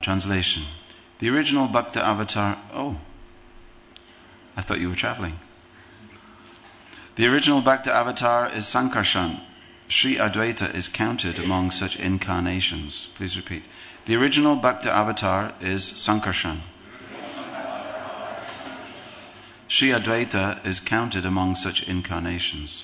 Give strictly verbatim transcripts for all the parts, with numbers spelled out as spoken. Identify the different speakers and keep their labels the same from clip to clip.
Speaker 1: Translation. The original Bhakta avatar... Oh, I thought you were traveling. The original Bhakta avatar is Sankarshan. Sri Advaita is counted among such incarnations. Please repeat. The original Bhakta avatar is Sankarshan. Sri Advaita is counted among such incarnations.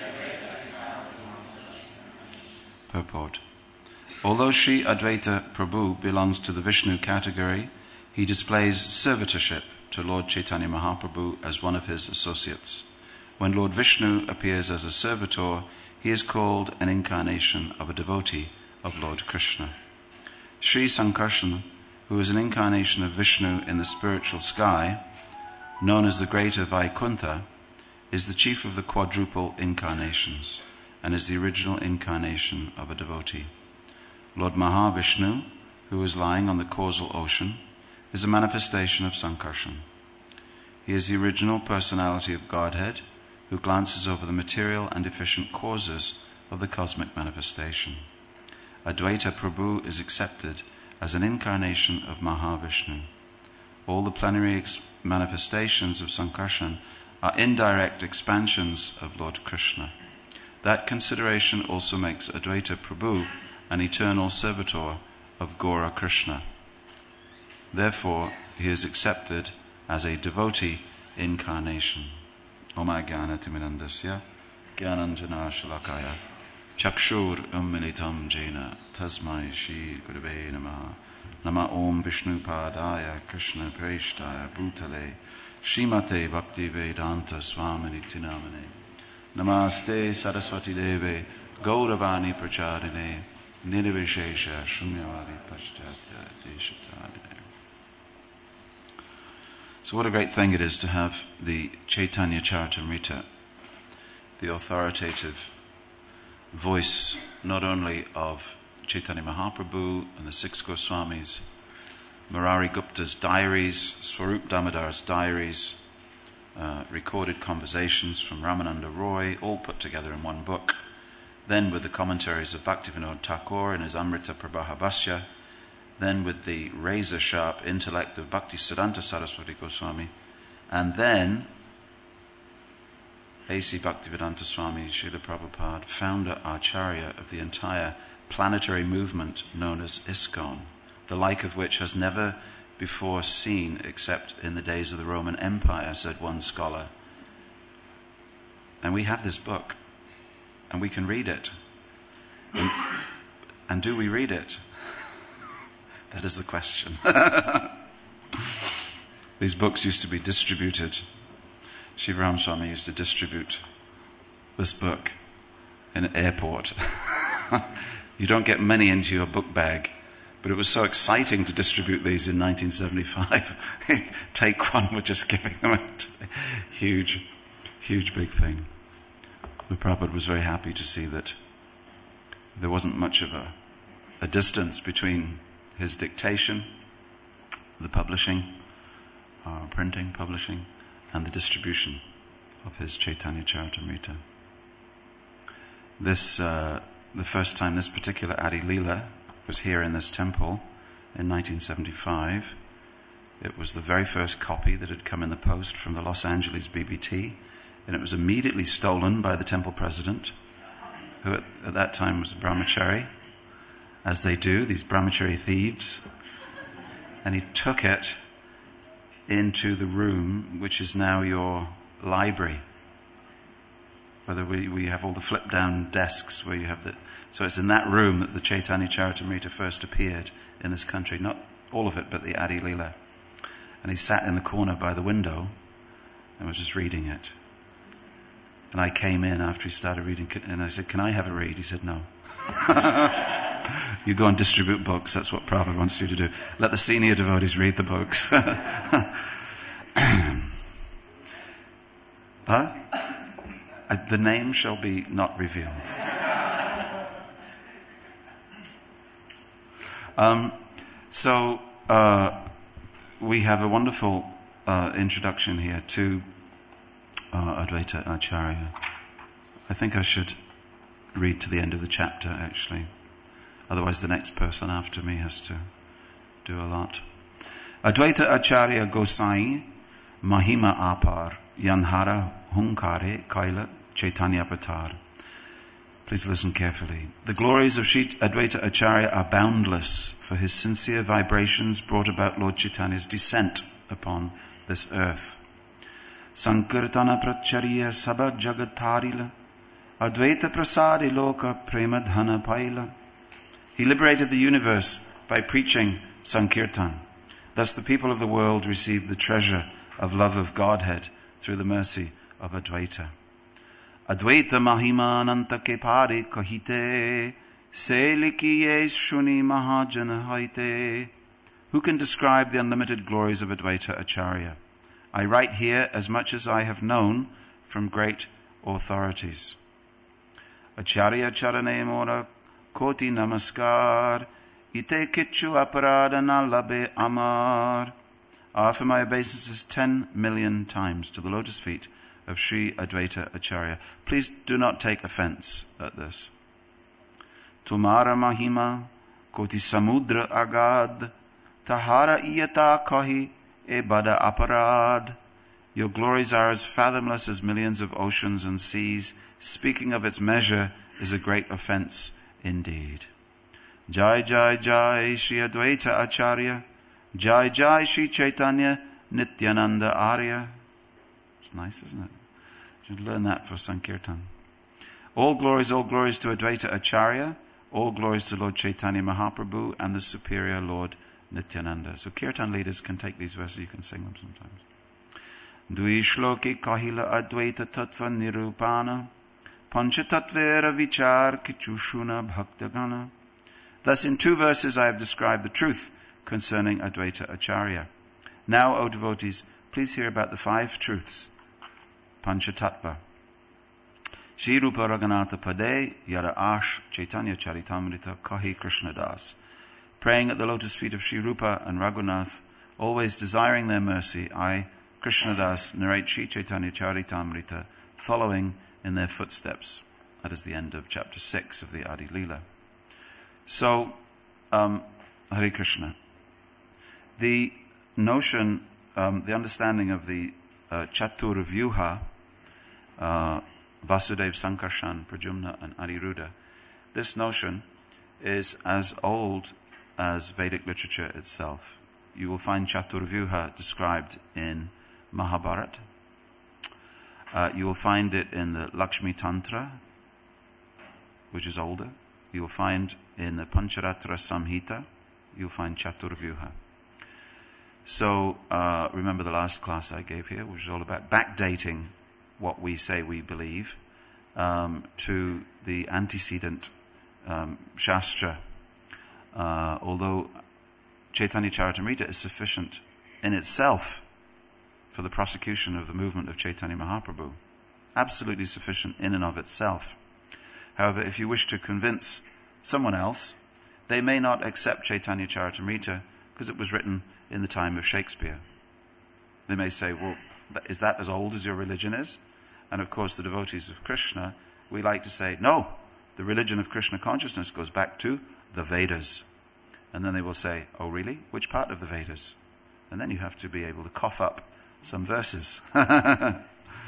Speaker 1: Purport. Although Sri Advaita Prabhu belongs to the Vishnu category, he displays servitorship to Lord Chaitanya Mahaprabhu as one of his associates. When Lord Vishnu appears as a servitor, he is called an incarnation of a devotee of Lord Krishna. Sri Sankarshan, who is an incarnation of Vishnu in the spiritual sky, known as the Greater Vaikuntha, is the chief of the quadruple incarnations and is the original incarnation of a devotee. Lord Mahavishnu, who is lying on the causal ocean, is a manifestation of Sankarshan. He is the original personality of Godhead, who glances over the material and efficient causes of the cosmic manifestation. Advaita Prabhu is accepted as an incarnation of Mahavishnu. All the plenary ex- manifestations of Sankarshan are indirect expansions of Lord Krishna. That consideration also makes Advaita Prabhu an eternal servitor of Gaura Krishna. Therefore, he is accepted as a devotee incarnation. Om Jnana Timirandasya Jnananjana Shalakaya Chakshur Ummilitam Jena Tasmai Shri Gurave Namaha Nama Om Vishnu Padaya Krishna Preshtaya Bhutale Srimate Bhakti Vedanta Swamini Tinamane Namaste Saraswati Deve Gauravani Pracharine Nirvishesha Shunyavadi Paschatya Deshatadine. So what a great thing it is to have the Chaitanya Charitamrita, the authoritative voice not only of Chaitanya Mahaprabhu and the six Goswamis, Murari Gupta's diaries, Swarup Damodar's diaries, uh, recorded conversations from Ramananda Roy, all put together in one book, then with the commentaries of Bhaktivinoda Thakur in his Amrita Prabhahabhasya, then with the razor-sharp intellect of Bhaktisiddhanta Saraswati Goswami, and then A C Bhaktivedanta Swami Srila Prabhupada, founder Acharya of the entire planetary movement known as ISKCON, the like of which has never before seen except in the days of the Roman Empire, said one scholar. And we have this book, and we can read it. And, and do we read it? That is the question. These books used to be distributed. Shivaram Swami used to distribute this book in an airport. You don't get many into your book bag, but it was so exciting to distribute these in nineteen seventy-five. Take one, we're just giving them a huge, huge big thing. The Prabhupada was very happy to see that there wasn't much of a, a distance between his dictation, the publishing, uh, printing, publishing, and the distribution of his Chaitanya Charitamrita. This, uh, the first time this particular Adi Leela was here in this temple in nineteen seventy-five, it was the very first copy that had come in the post from the Los Angeles B B T, and it was immediately stolen by the temple president, who at, at that time was a brahmachari, as they do, these brahmachari thieves. And he took it into the room which is now your library. Whether we, we have all the flip down desks where you have the, so it's in that room that the Chaitanya Charitamrita first appeared in this country. Not all of it, but the Adi Leela. And he sat in the corner by the window and was just reading it. And I came in after he started reading, and I said, "Can I have a read?" He said, "No." You go and distribute books. That's what Prabhupada wants you to do. Let the senior devotees read the books. Huh? The name shall be not revealed. Um, so uh, we have a wonderful uh, introduction here to uh, Advaita Acharya. I think I should read to the end of the chapter, actually. Otherwise the next person after me has to do a lot. Advaita Acharya Gosai, Mahima Apar, Yanhara Hunkare Kaila Chaitanya Patar. Please listen carefully. The glories of Sri Advaita Acharya are boundless, for his sincere vibrations brought about Lord Chaitanya's descent upon this earth. Sankirtana Pracharya Sabha Jagatarila, Advaita Prasadi Loka Premadhana Paila. He liberated the universe by preaching Sankirtan. Thus the people of the world received the treasure of love of Godhead through the mercy of Advaita. Advaita Mahima Ananta Kepari Kahite Se Likiye Shuni Mahajana Haite. Who can describe the unlimited glories of Advaita Acharya? I write here as much as I have known from great authorities. Acharya Charane Mora Koti Namaskar Ite Kichu Aparadana Labe Amar. I offer my obeisances ten million times to the lotus feet of Sri Advaita Acharya. Please do not take offense at this. Tumara Mahima Koti Samudra Agad Tahara Iyata Kahi E Bada Aparad. Your glories are as fathomless as millions of oceans and seas. Speaking of its measure is a great offense indeed. Jai Jai Jai Shri Advaita Acharya. Jai Jai Shri Chaitanya Nityananda Arya. It's nice, isn't it? You should learn that for Sankirtan. All glories, all glories to Advaita Acharya. All glories to Lord Chaitanya Mahaprabhu and the superior Lord Nityananda. So Kirtan leaders can take these verses, you can sing them sometimes. Dui shloki kahila advaita tattva nirupana panchatatvera vichar kichushuna bhaktagana. Thus in two verses I have described the truth concerning Advaita Acharya. Now, O devotees, please hear about the five truths. Panchatattva. Shri Rupa Raghunatha Pade Yara Ash Chaitanya Charitamrita Kahi Krishnadas. Praying at the lotus feet of Shri Rupa and Raghunath, always desiring their mercy, I, Krishnadas, narrate Shri Chaitanya Charitamrita, following in their footsteps. That is the end of chapter six of the Adi Leela. So, um, Hare Krishna. The notion, um, the understanding of the uh, Chatur Vyuha, uh, Vasudev, Sankarshan, Pradyumna and Aniruddha, this notion is as old as Vedic literature itself. You will find Chatur Vyuha described in Mahabharata. Uh, you will find it in the Lakshmi Tantra, which is older. You will find in the Pancharatra Samhita, you'll find Chatur Vyuha. So, uh, remember the last class I gave here, which is all about backdating what we say we believe um, to the antecedent um, Shastra. Uh, although Chaitanya Charitamrita is sufficient in itself for the prosecution of the movement of Chaitanya Mahaprabhu. Absolutely sufficient in and of itself. However, if you wish to convince someone else, they may not accept Chaitanya Charitamrita because it was written in the time of Shakespeare. They may say, well, is that as old as your religion is? And of course the devotees of Krishna, we like to say, no, the religion of Krishna consciousness goes back to the Vedas. And then they will say, oh really? Which part of the Vedas? And then you have to be able to cough up some verses to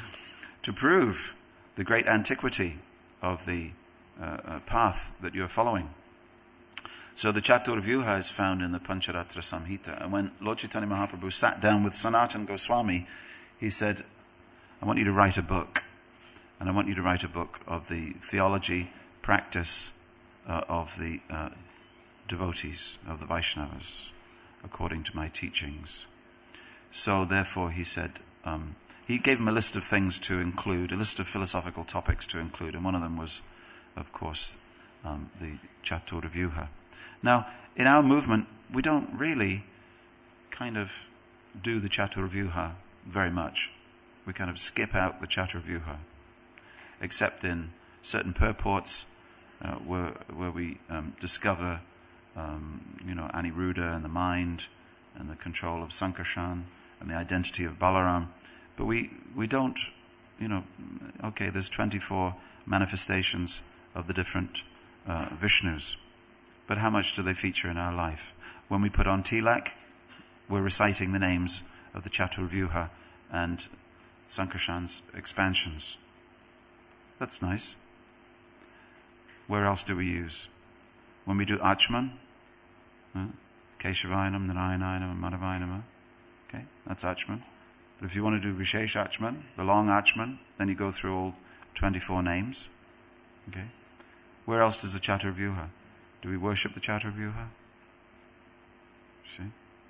Speaker 1: prove the great antiquity of the uh, uh, path that you're following. So the Chatur Vyuha is found in the Pancharatra Samhita. And when Lord Chaitanya Mahaprabhu sat down with Sanatana Goswami, he said, I want you to write a book. And I want you to write a book of the theology, practice uh, of the uh, devotees, of the Vaishnavas, according to my teachings. So therefore he said, um, he gave him a list of things to include, a list of philosophical topics to include, and one of them was, of course, um, the Chatur Vyuha. Now, in our movement, we don't really kind of do the Chatur Vyuha very much. We kind of skip out the Chatur Vyuha, except in certain purports uh, where where we um, discover, um, you know, Aniruddha and the mind, and the control of Sankarshan, and the identity of Balaram. But we we don't, you know, okay, there's twenty-four manifestations of the different uh, Vishnus. but how much do they feature in our life? When we put on tilak, we're reciting the names of the Chaturvyuha and Sankarshan's expansions. That's nice. Where else do we use? When we do Achman, huh? Keshavayanam, Narayanayam, and Madhavayanam. Okay, that's Achman. But if you want to do Vishesh Achman, the long Achman, then you go through all twenty-four names. Okay. Where else does the Chaturvyuha? Do we worship the Chaturvyuha? See?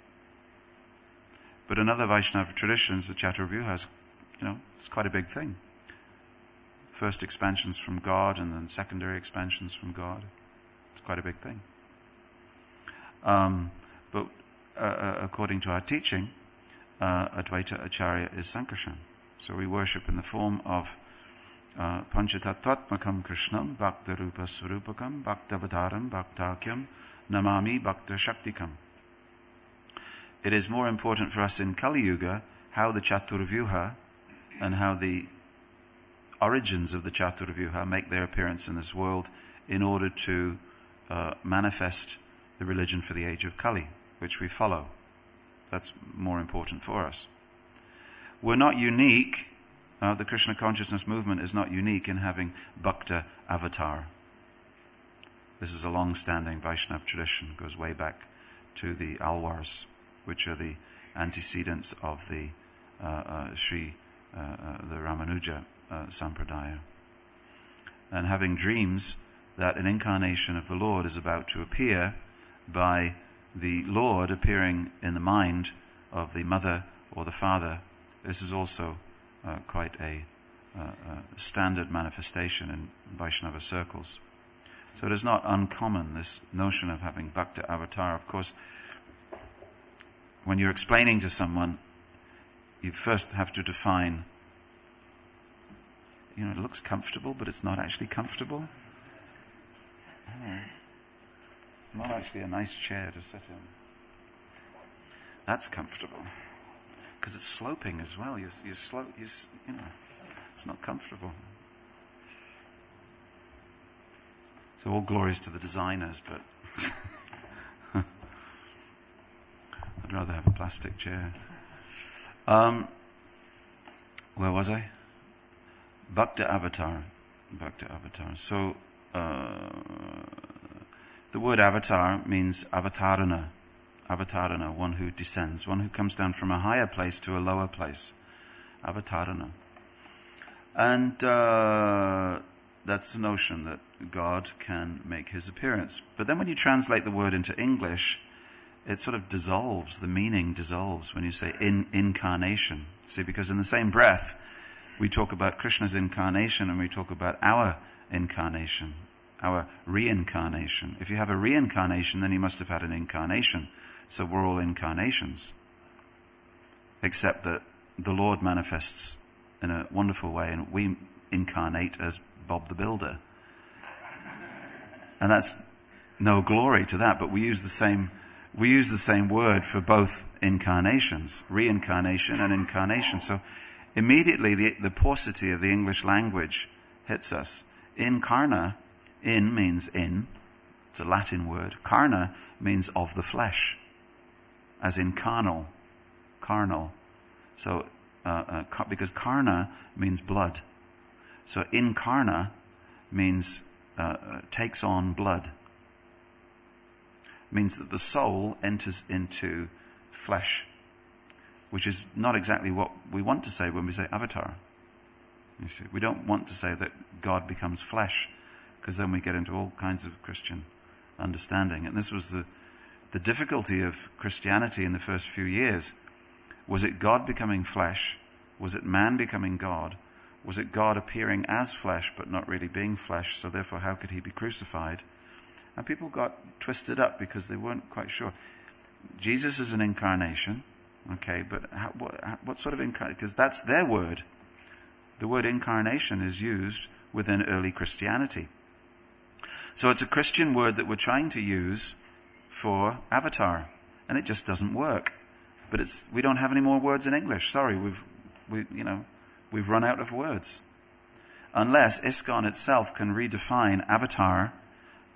Speaker 1: But in other Vaishnava traditions, the Chaturvyuha is, you know, it's quite a big thing. First expansions from God and then secondary expansions from God. It's quite a big thing. Um, but uh, uh, according to our teaching, uh, Advaita Acharya is Sankarshan. So we worship in the form of uh, Panchatattvatmakam Krishnam Bhakta Rupa Swarupakam Bhaktavataram Bhaktakyam Namami Bhakta Shaktikam. It is more important for us in Kali Yuga how the Chaturvyuha and how the origins of the Chaturvyuha make their appearance in this world in order to uh, manifest the religion for the age of Kali, which we follow. That's more important for us. We're not unique. Uh, the Krishna consciousness movement is not unique in having Bhakta avatar. This is a long-standing Vaishnava tradition. It goes way back to the Alwars, which are the antecedents of the uh, uh, Sri, uh, uh, the Ramanuja uh, Sampradaya. And having dreams that an incarnation of the Lord is about to appear by the Lord appearing in the mind of the mother or the father, this is also uh, quite a, uh, a standard manifestation in Vaishnava circles. So it is not uncommon, this notion of having Bhakta avatar. Of course, when you're explaining to someone, you first have to define, you know, it looks comfortable, but it's not actually comfortable. Oh. Not actually a nice chair to sit in. That's comfortable. Because it's sloping as well. You're, you're slow, you're, you know, it's not comfortable. So all glories to the designers, but I'd rather have a plastic chair. Um, where was I? Bhakta avatar. Bhakta avatar. So, uh, the word avatar means avatarana. Avatarana, one who descends, one who comes down from a higher place to a lower place. Avatarana. And uh, that's the notion that God can make his appearance. But then when you translate the word into English, it sort of dissolves, the meaning dissolves when you say in incarnation. See, because in the same breath, we talk about Krishna's incarnation and we talk about our incarnation, our reincarnation. If you have a reincarnation, then you must have had an incarnation. So we're all incarnations. Except that the Lord manifests in a wonderful way and we incarnate as Bob the Builder. And that's no glory to that, but we use the same, we use the same word for both incarnations, reincarnation and incarnation. So immediately the, the paucity of the English language hits us. Incarna, in means in, it's a Latin word. Carna means of the flesh, as in carnal, carnal. So, uh, uh, car- because carna means blood. So incarna means uh, uh, takes on blood. Means that the soul enters into flesh, which is not exactly what we want to say when we say avatar. You see, we don't want to say that God becomes flesh, because then we get into all kinds of Christian understanding. And this was the, the difficulty of Christianity in the first few years. Was it God becoming flesh? Was it man becoming God? Was it God appearing as flesh but not really being flesh, so therefore how could he be crucified? And people got twisted up because they weren't quite sure. Jesus is an incarnation, okay, but how, what, how, what sort of incarnation? Because that's their word. The word incarnation is used within early Christianity. So it's a Christian word that we're trying to use for avatar, and it just doesn't work. But it's, we don't have any more words in English. Sorry, we've, we, you know, we've run out of words. Unless ISKCON itself can redefine avatar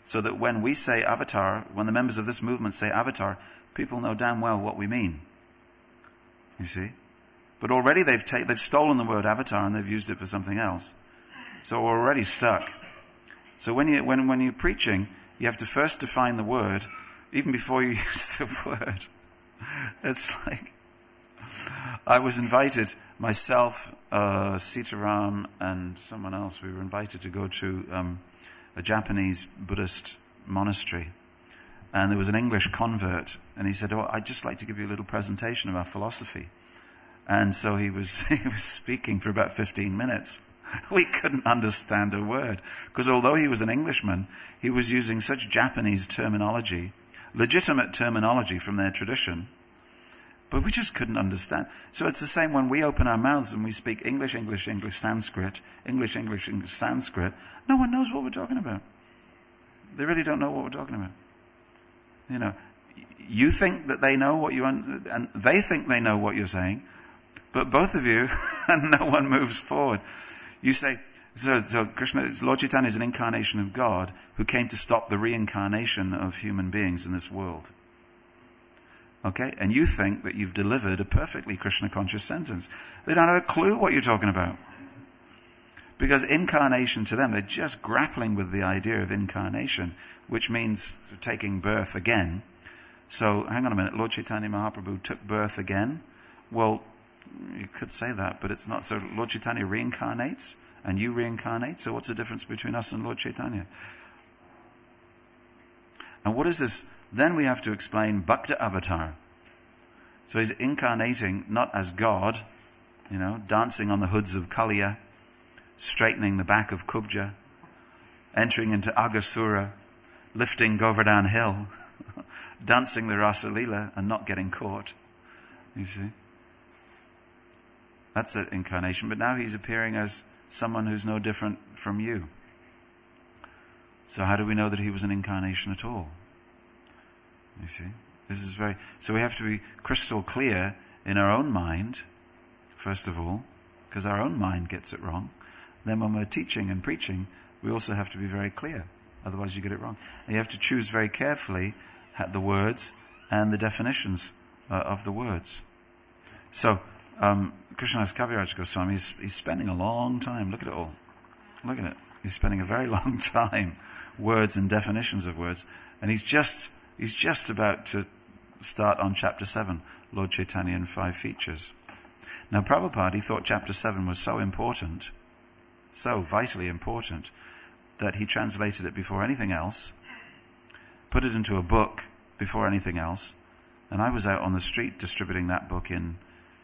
Speaker 1: So that when we say avatar, when the members of this movement say avatar, people know damn well what we mean. You see? But already they've ta- they've stolen the word avatar and they've used it for something else. So we're already stuck. So when you when when you're preaching, you have to first define the word, even before you use the word. It's like I was invited, myself, uh, Sitaram, and someone else. We were invited to go to um, a Japanese Buddhist monastery, and there was an English convert, and he said, "Oh, I'd just like to give you a little presentation of our philosophy." And so he was he was speaking for about fifteen minutes. We couldn't understand a word, because although he was an Englishman, he was using such Japanese terminology, legitimate terminology from their tradition, but we just couldn't understand. So it's the same when we open our mouths and we speak English, English, English, Sanskrit, English, English, English, Sanskrit. No one knows what we're talking about. They really don't know what we're talking about. You know, you think that they know what you, un- and they think they know what you're saying, but both of you, and no one moves forward. You say, so, so Krishna, Lord Chaitanya is an incarnation of God who came to stop the reincarnation of human beings in this world. Okay? And you think that you've delivered a perfectly Krishna conscious sentence. They don't have a clue what you're talking about. Because incarnation to them, they're just grappling with the idea of incarnation, which means taking birth again. So, hang on a minute, Lord Chaitanya Mahaprabhu took birth again? Well, you could say that, but it's not. So Lord Chaitanya reincarnates, and you reincarnate, so what's the difference between us and Lord Chaitanya? And what is this? Then we have to explain Bhakta Avatar. So he's incarnating not as God, you know, dancing on the hoods of Kaliya, straightening the back of Kubja, entering into Agasura, lifting Govardhan Hill, dancing the Rasa Leela and not getting caught. You see? That's an incarnation, but now he's appearing as someone who's no different from you. So how do we know that he was an incarnation at all? You see? This is very, so we have to be crystal clear in our own mind, first of all, because our own mind gets it wrong. Then when we're teaching and preaching, we also have to be very clear. Otherwise you get it wrong. And you have to choose very carefully the words and the definitions uh, of the words. So, um, Krishnadas Kaviraj Goswami, he's, he's spending a long time, look at it all. Look at it. He's spending a very long time, words and definitions of words. And he's just, he's just about to start on chapter seven, Lord Chaitanya and Five Features. Now Prabhupada, he thought chapter seven was so important, so vitally important, that he translated it before anything else, put it into a book before anything else, and I was out on the street distributing that book in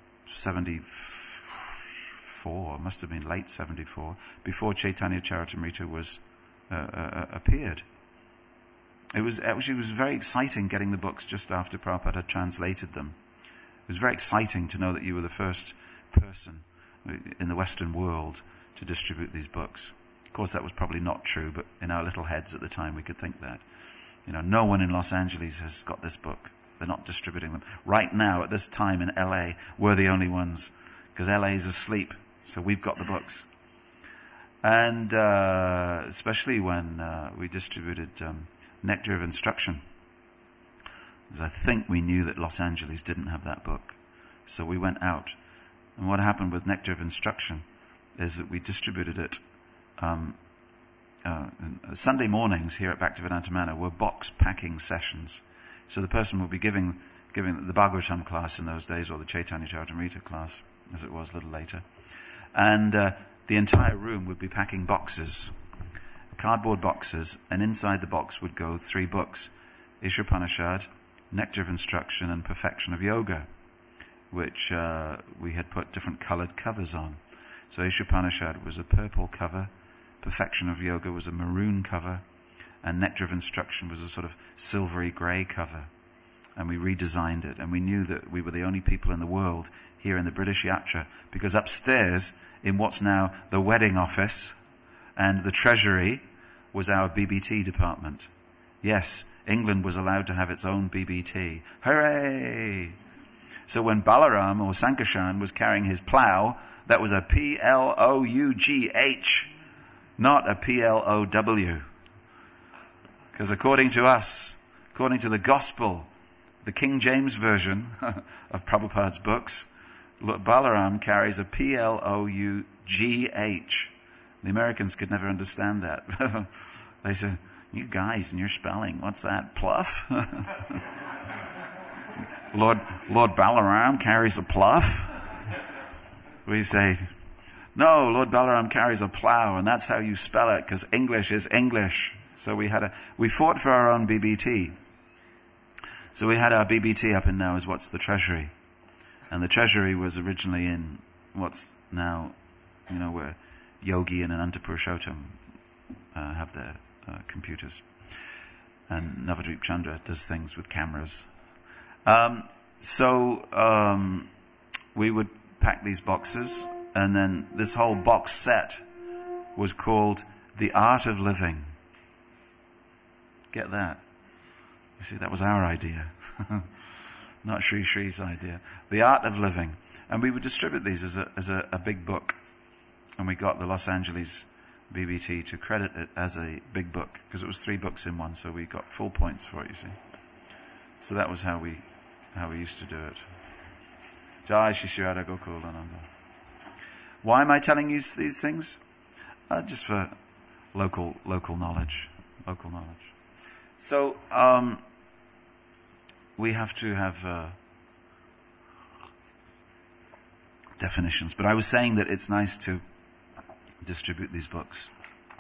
Speaker 1: seventy-four, must have been late seventy-four, before Chaitanya Charitamrita was uh, uh, appeared. It was actually it was very exciting getting the books just after Prabhupada had translated them. It was very exciting to know that you were the first person in the Western world to distribute these books. Of course, that was probably not true, but in our little heads at the time we could think that. You know, no one in Los Angeles has got this book. They're not distributing them. Right now, at this time in L A, we're the only ones, because L A is asleep, so we've got the books. And uh, especially when uh, we distributed um, Nectar of Instruction, because I think we knew that Los Angeles didn't have that book. So we went out. And what happened with Nectar of Instruction is that we distributed it um, uh, Sunday mornings here at Bhaktivedanta Manor were box packing sessions. So the person will be giving giving the Bhagavatam class in those days, or the Chaitanya Charitamrita class, as it was a little later. And uh, the entire room would be packing boxes, cardboard boxes, and inside the box would go three books: Ishopanishad, Nectar of Instruction, and Perfection of Yoga, which uh, we had put different coloured covers on. So Ishopanishad was a purple cover, Perfection of Yoga was a maroon cover, and Nectar of Instruction was a sort of silvery grey cover. And we redesigned it, and we knew that we were the only people in the world here in the British Yatra, because upstairs in what's now the wedding office and the treasury was our B B T department. Yes, England was allowed to have its own B B T. Hooray! So when Balaram or Sankarshan was carrying his plough, that was a P L O U G H, not a P L O W. Because according to us, according to the gospel, the King James Version of Prabhupada's books, Balaram carries a P L O U G H. The Americans could never understand that. They said, you guys and your spelling, what's that, pluff? Lord, Lord Balaram carries a pluff? We say, no, Lord Balaram carries a plow, and that's how you spell it, because English is English. So we had a, we fought for our own B B T. So we had our B B T up in now is what's the Treasury. And the Treasury was originally in what's now, you know, where Yogi and Anantapurushotam uh, have their uh, computers. And Navadvip Chandra does things with cameras. Um, so um, we would pack these boxes, and then this whole box set was called The Art of Living. Get that? You see, that was our idea. Not Sri Sri's idea. The Art of Living. And we would distribute these as a, as a, a big book. And we got the Los Angeles B B T to credit it as a big book, because it was three books in one, so we got full points for it, you see. So that was how we, how we used to do it. Jai Shri Radha Gokulananda. Why am I telling you these things? Uh, just for local, local knowledge. Local knowledge. So, um, we have to have uh, definitions. But I was saying that it's nice to distribute these books.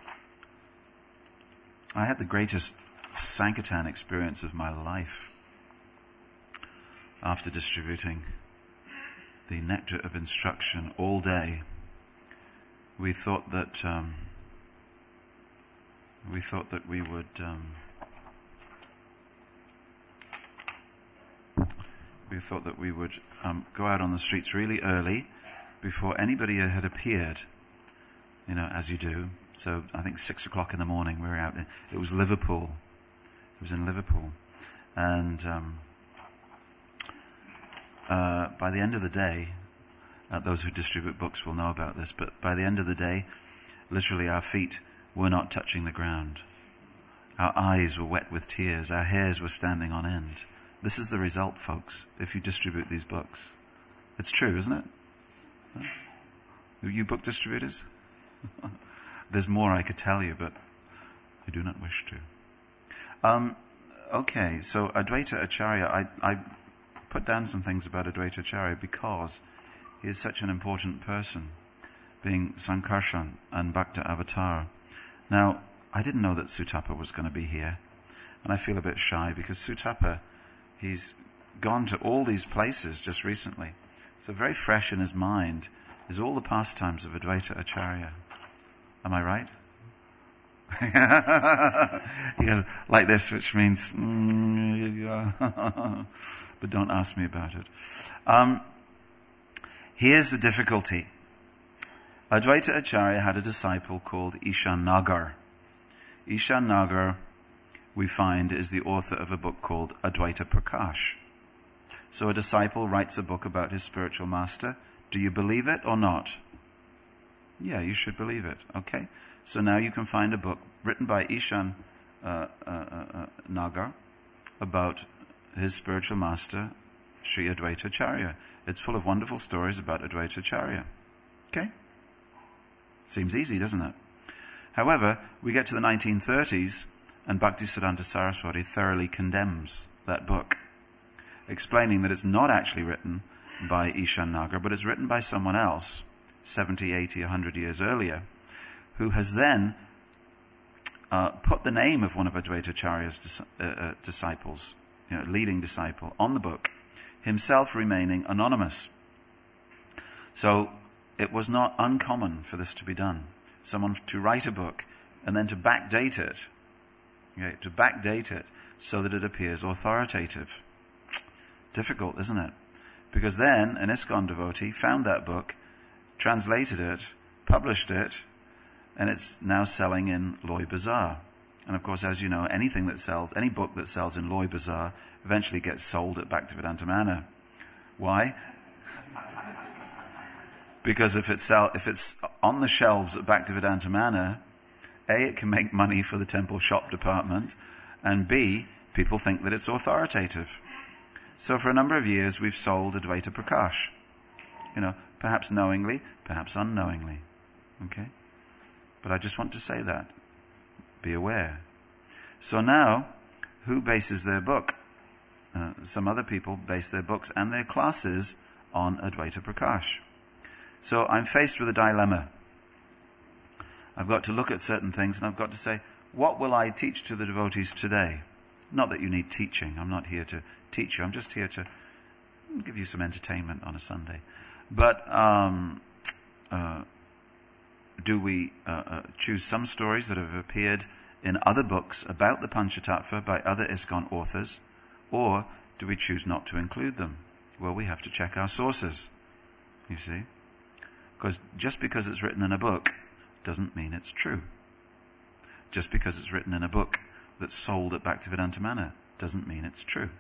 Speaker 1: I had the greatest Sankirtan experience of my life after distributing the nectar of instruction all day. We thought that um, we thought that we would. Um, We thought that we would um, go out on the streets really early before anybody had appeared, you know, as you do. So I think six o'clock in the morning we were out there. It was Liverpool. It was in Liverpool. And um, uh, by the end of the day, uh, those who distribute books will know about this, but by the end of the day, literally our feet were not touching the ground. Our eyes were wet with tears. Our hairs were standing on end. This is the result, folks, if you distribute these books. It's true, isn't it? Are you book distributors? There's more I could tell you, but I do not wish to. Um, okay, so Advaita Acharya, I, I put down some things about Advaita Acharya because he is such an important person, being Sankarshan and Bhakta Avatar. Now, I didn't know that Sutapa was going to be here, and I feel a bit shy because Sutapa, he's gone to all these places just recently. So very fresh in his mind is all the pastimes of Advaita Acharya. Am I right? He goes like this, which means, mm, yeah. But don't ask me about it. Um, here's the difficulty. Advaita Acharya had a disciple called Ishan Nagar. Ishan Nagar, we find, is the author of a book called Advaita Prakash. So a disciple writes a book about his spiritual master. Do you believe it or not? Yeah, you should believe it. Okay? So now you can find a book written by Ishan uh, uh, uh, Nagar about his spiritual master, Sri Advaita Acharya. It's full of wonderful stories about Advaita Acharya. Okay? Seems easy, doesn't it? However, we get to the nineteen thirties, and Bhaktisiddhanta Saraswati thoroughly condemns that book, explaining that it's not actually written by Ishan Nagar, but it's written by someone else, seventy, eighty, one hundred years earlier, who has then uh, put the name of one of Advaita Acharya's dis- uh, uh, disciples, you know, leading disciple, on the book, himself remaining anonymous. So it was not uncommon for this to be done. Someone to write a book and then to backdate it, okay, to backdate it so that it appears authoritative. Difficult, isn't it? Because then an ISKCON devotee found that book, translated it, published it, and it's now selling in Loy Bazaar. And of course, as you know, anything that sells, any book that sells in Loy Bazaar eventually gets sold at Bhaktivedanta Manor. Why? Because if it's, sell, if it's on the shelves at Bhaktivedanta Manor, A, it can make money for the temple shop department, and B, people think that it's authoritative. So for a number of years we've sold Advaita Prakash. You know, perhaps knowingly, perhaps unknowingly. Okay? But I just want to say that. Be aware. So now, who bases their book? Uh, some other people base their books and their classes on Advaita Prakash. So I'm faced with a dilemma. I've got to look at certain things and I've got to say, what will I teach to the devotees today? Not that you need teaching. I'm not here to teach you. I'm just here to give you some entertainment on a Sunday. But um, uh, do we uh, uh, choose some stories that have appeared in other books about the Panchatattva by other ISKCON authors, or do we choose not to include them? Well, we have to check our sources, you see. Because just because it's written in a book doesn't mean it's true. Just because it's written in a book that's sold at Bhaktivedanta Manor doesn't mean it's true.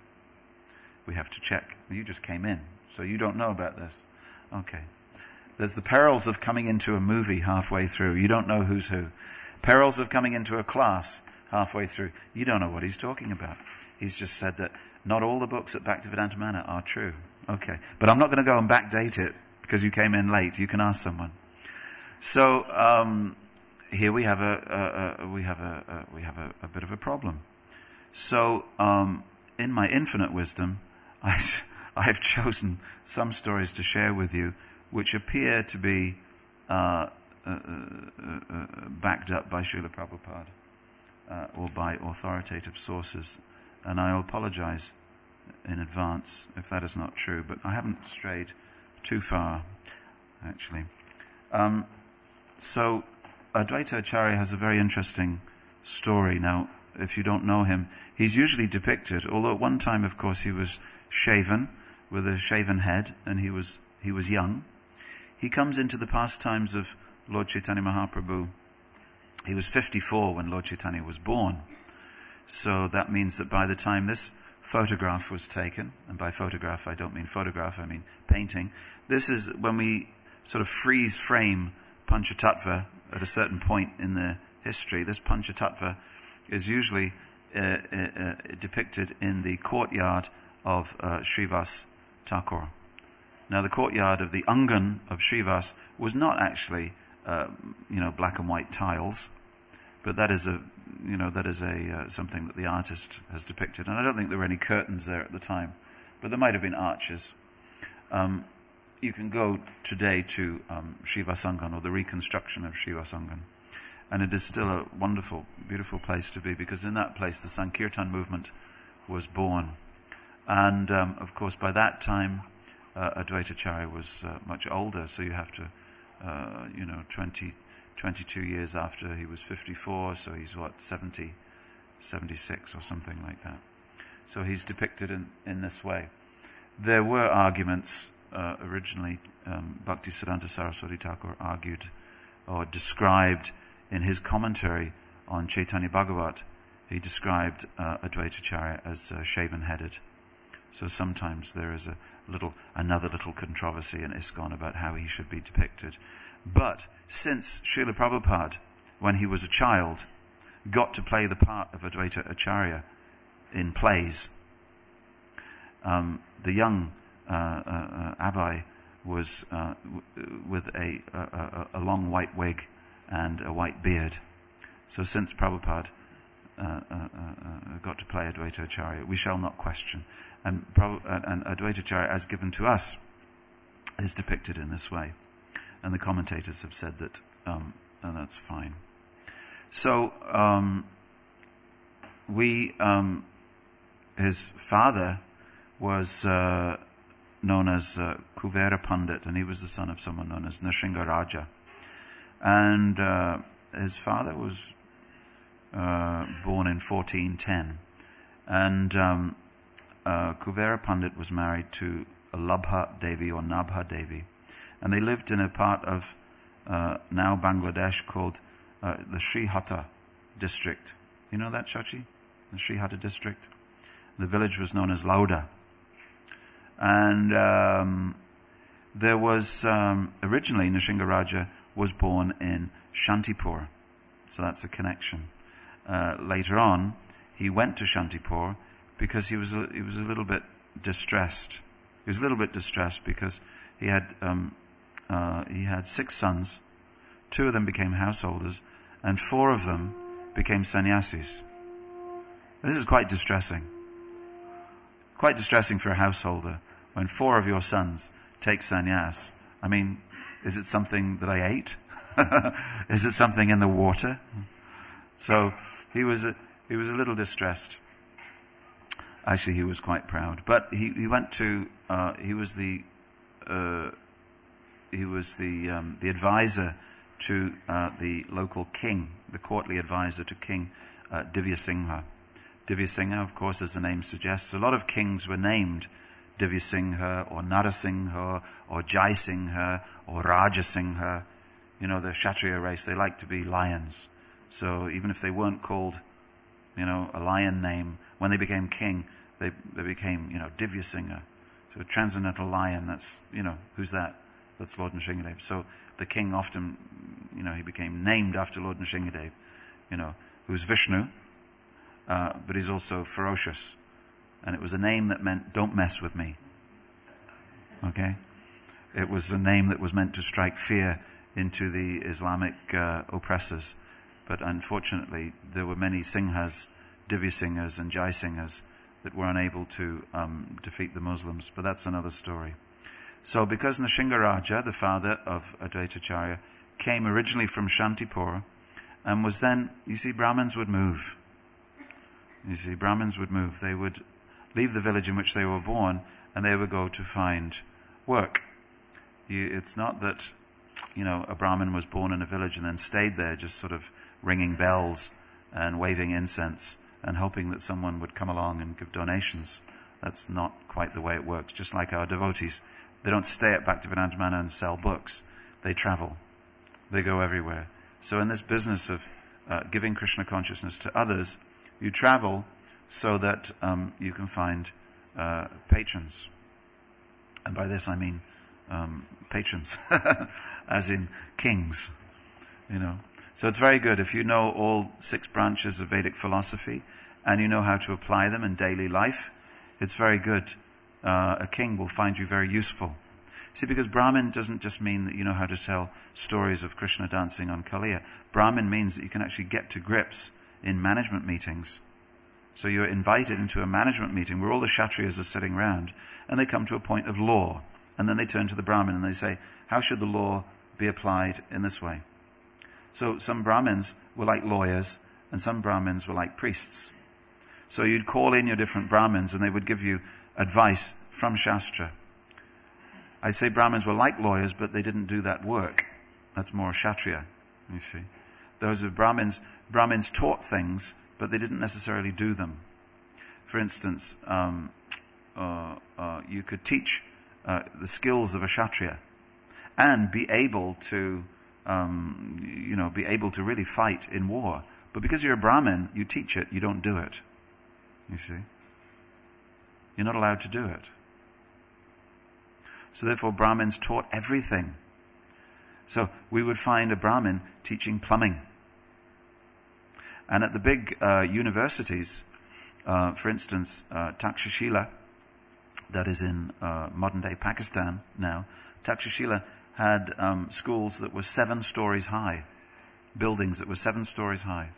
Speaker 1: We have to check. You just came in, so you don't know about this. Okay. There's the perils of coming into a movie halfway through. You don't know who's who. Perils of coming into a class halfway through. You don't know what he's talking about. He's just said that not all the books at Bhaktivedanta Manor are true. Okay. But I'm not going to go and backdate it because you came in late. You can ask someone. So, um, here we have a, a, a we have a, a we have a, a bit of a problem. So, um, in my infinite wisdom, I, I have chosen some stories to share with you which appear to be uh, uh, uh, uh, backed up by Srila Prabhupada uh, or by authoritative sources. And I apologize in advance if that is not true, but I haven't strayed too far, actually. Um, so, Advaita Acharya has a very interesting story. Now, if you don't know him, he's usually depicted, although at one time, of course, he was shaven, with a shaven head, and he was he was young. He comes into the pastimes of Lord Chaitanya Mahaprabhu. He was fifty-four when Lord Chaitanya was born. So that means that by the time this photograph was taken, and by photograph I don't mean photograph, I mean painting, this is when we sort of freeze frame Panchatattva at a certain point in the history. This Panchatattva is usually uh, uh, uh, depicted in the courtyard of uh, Srivas Thakur. Now, the courtyard of the Angan of Srivas was not actually, uh, you know, black and white tiles, but that is a, you know, that is a uh, something that the artist has depicted. And I don't think there were any curtains there at the time, but there might have been arches. Um, you can go today to um, Srivas Angan, or the reconstruction of Srivas Angan, and it is still a wonderful, beautiful place to be, because in that place the Sankirtan movement was born. And um, of course, by that time, uh, Advaita Acharya was uh, much older, so you have to, uh, you know, twenty, twenty-two years after he was fifty-four, so he's what, seventy, seventy-six or something like that. So he's depicted in, in this way. There were arguments, uh, originally, um, Bhaktisiddhanta Saraswati Thakur argued, or described in his commentary on Chaitanya Bhagavat, he described uh, Advaita Acharya as uh, shaven-headed. So sometimes there is a little, another little controversy in ISKCON about how he should be depicted. But since Srila Prabhupada, when he was a child, got to play the part of Advaita Acharya in plays, um, the young uh, uh, uh, Abai was uh, w- with a, a, a long white wig and a white beard. So since Prabhupada uh, uh, uh, got to play Advaita Acharya, we shall not question. And, Prabhu, uh, and Advaita Acharya, as given to us, is depicted in this way. And the commentators have said that, um, and that's fine. So, um, we, um, his father was uh, known as uh, Kuvera Pandit, and he was the son of someone known as Nrsinga Raja. And uh, his father was uh, born in fourteen ten. And um, uh, Kuvera Pandit was married to Labha Devi or Nabha Devi. And they lived in a part of uh, now Bangladesh called uh, the Srihata district. You know that, Shachi? The Srihata district? The village was known as Lauda. And um, there was, um, originally Nrsinga Raja was born in Shantipur. So that's a connection. Uh, later on, he went to Shantipur because he was a, he was a little bit distressed. He was a little bit distressed because he had um, uh, he had six sons. Two of them became householders, and four of them became sannyasis. This is quite distressing. Quite distressing for a householder when four of your sons take sannyas. I mean, is it something that I ate? Is it something in the water? So he was a, he was a little distressed. Actually, he was quite proud. But he, he went to uh, he was the uh, he was the um, the advisor to uh, the local king, the courtly advisor to King uh, Divyasingha. Divyasingha, of course, as the name suggests, a lot of kings were named Divyasingha or Narasingha or Jaisingha or Rajasingha. You know, the Kshatriya race, they like to be lions. So even if they weren't called, you know, a lion name, when they became king, they they became, you know, Divyasingha. So a transcendental lion, that's, you know, who's that? That's Lord Nrsingadev. So the king often, you know, he became named after Lord Nrsingadev, you know, who's Vishnu, uh, but he's also ferocious. And it was a name that meant, don't mess with me. Okay? It was a name that was meant to strike fear into the Islamic uh, oppressors. But unfortunately, there were many Singhas, Divyasinghas and Jaisinghas that were unable to um, defeat the Muslims. But that's another story. So because Nrsingharaja, the father of Advaitacharya, came originally from Shantipur and was then, you see, Brahmins would move. You see, Brahmins would move. They would leave the village in which they were born and they would go to find work. You, it's not that, you know, a Brahmin was born in a village and then stayed there just sort of ringing bells and waving incense and hoping that someone would come along and give donations. That's not quite the way it works. Just like our devotees, they don't stay at Bhaktivedanta Manor and sell books. They travel. They go everywhere. So in this business of uh, giving Krishna consciousness to others, you travel so that um, you can find uh, patrons. And by this I mean um, patrons, as in kings, you know. So it's very good if you know all six branches of Vedic philosophy and you know how to apply them in daily life. It's very good. Uh, a king will find you very useful. See, because Brahmin doesn't just mean that you know how to tell stories of Krishna dancing on Kaliya. Brahmin means that you can actually get to grips in management meetings. So you're invited into a management meeting where all the Kshatriyas are sitting around and they come to a point of law. And then they turn to the Brahmin and they say, how should the law be applied in this way? So some Brahmins were like lawyers and some Brahmins were like priests. So you'd call in your different Brahmins and they would give you advice from Shastra. I'd say Brahmins were like lawyers, but they didn't do that work. That's more Kshatriya, you see. Those are Brahmins. Brahmins taught things, but they didn't necessarily do them. For instance, um, uh, uh, you could teach uh, the skills of a Kshatriya and be able to, um, you know, be able to really fight in war. But because you're a Brahmin, you teach it, you don't do it. You see? You're not allowed to do it. So therefore Brahmins taught everything. So we would find a Brahmin teaching plumbing. And at the big uh, universities, uh, for instance, uh, Takshashila, that is in uh, modern day Pakistan now, Takshashila had um, schools that were seven stories high, buildings that were seven stories high.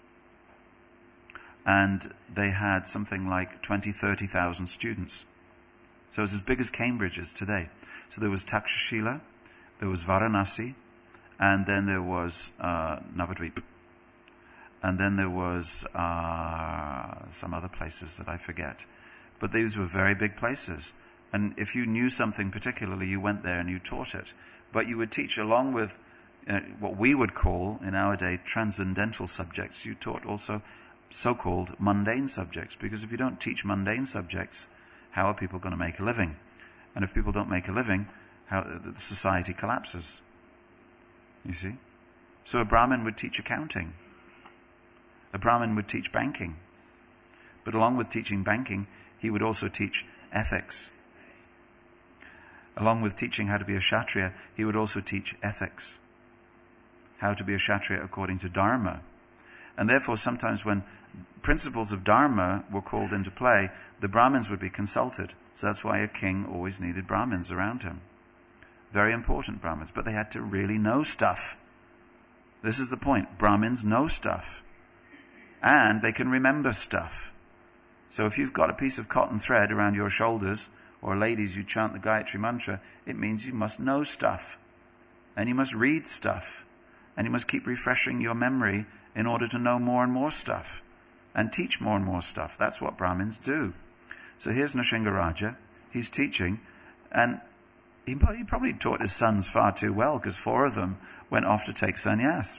Speaker 1: And they had something like twenty, thirty thousand students. So it's as big as Cambridge is today. So there was Takshashila, there was Varanasi, and then there was uh, Navadvip. And then there was uh, some other places that I forget. But these were very big places. And if you knew something particularly, you went there and you taught it. But you would teach along with uh, what we would call, in our day, transcendental subjects. You taught also so-called mundane subjects. Because if you don't teach mundane subjects, how are people going to make a living? And if people don't make a living, how the society collapses. You see? So a Brahmin would teach accounting. A Brahmin would teach banking. But along with teaching banking, he would also teach ethics. Along with teaching how to be a Kshatriya, he would also teach ethics. How to be a Kshatriya according to Dharma. And therefore sometimes when principles of Dharma were called into play, the Brahmins would be consulted. So that's why a king always needed Brahmins around him. Very important Brahmins, but they had to really know stuff. This is the point. Brahmins know stuff. And they can remember stuff. So if you've got a piece of cotton thread around your shoulders, or ladies, you chant the Gayatri Mantra, it means you must know stuff. And you must read stuff. And you must keep refreshing your memory in order to know more and more stuff. And teach more and more stuff. That's what Brahmins do. So here's Nrsimharaja. He's teaching. And he probably taught his sons far too well, because four of them went off to take sannyas.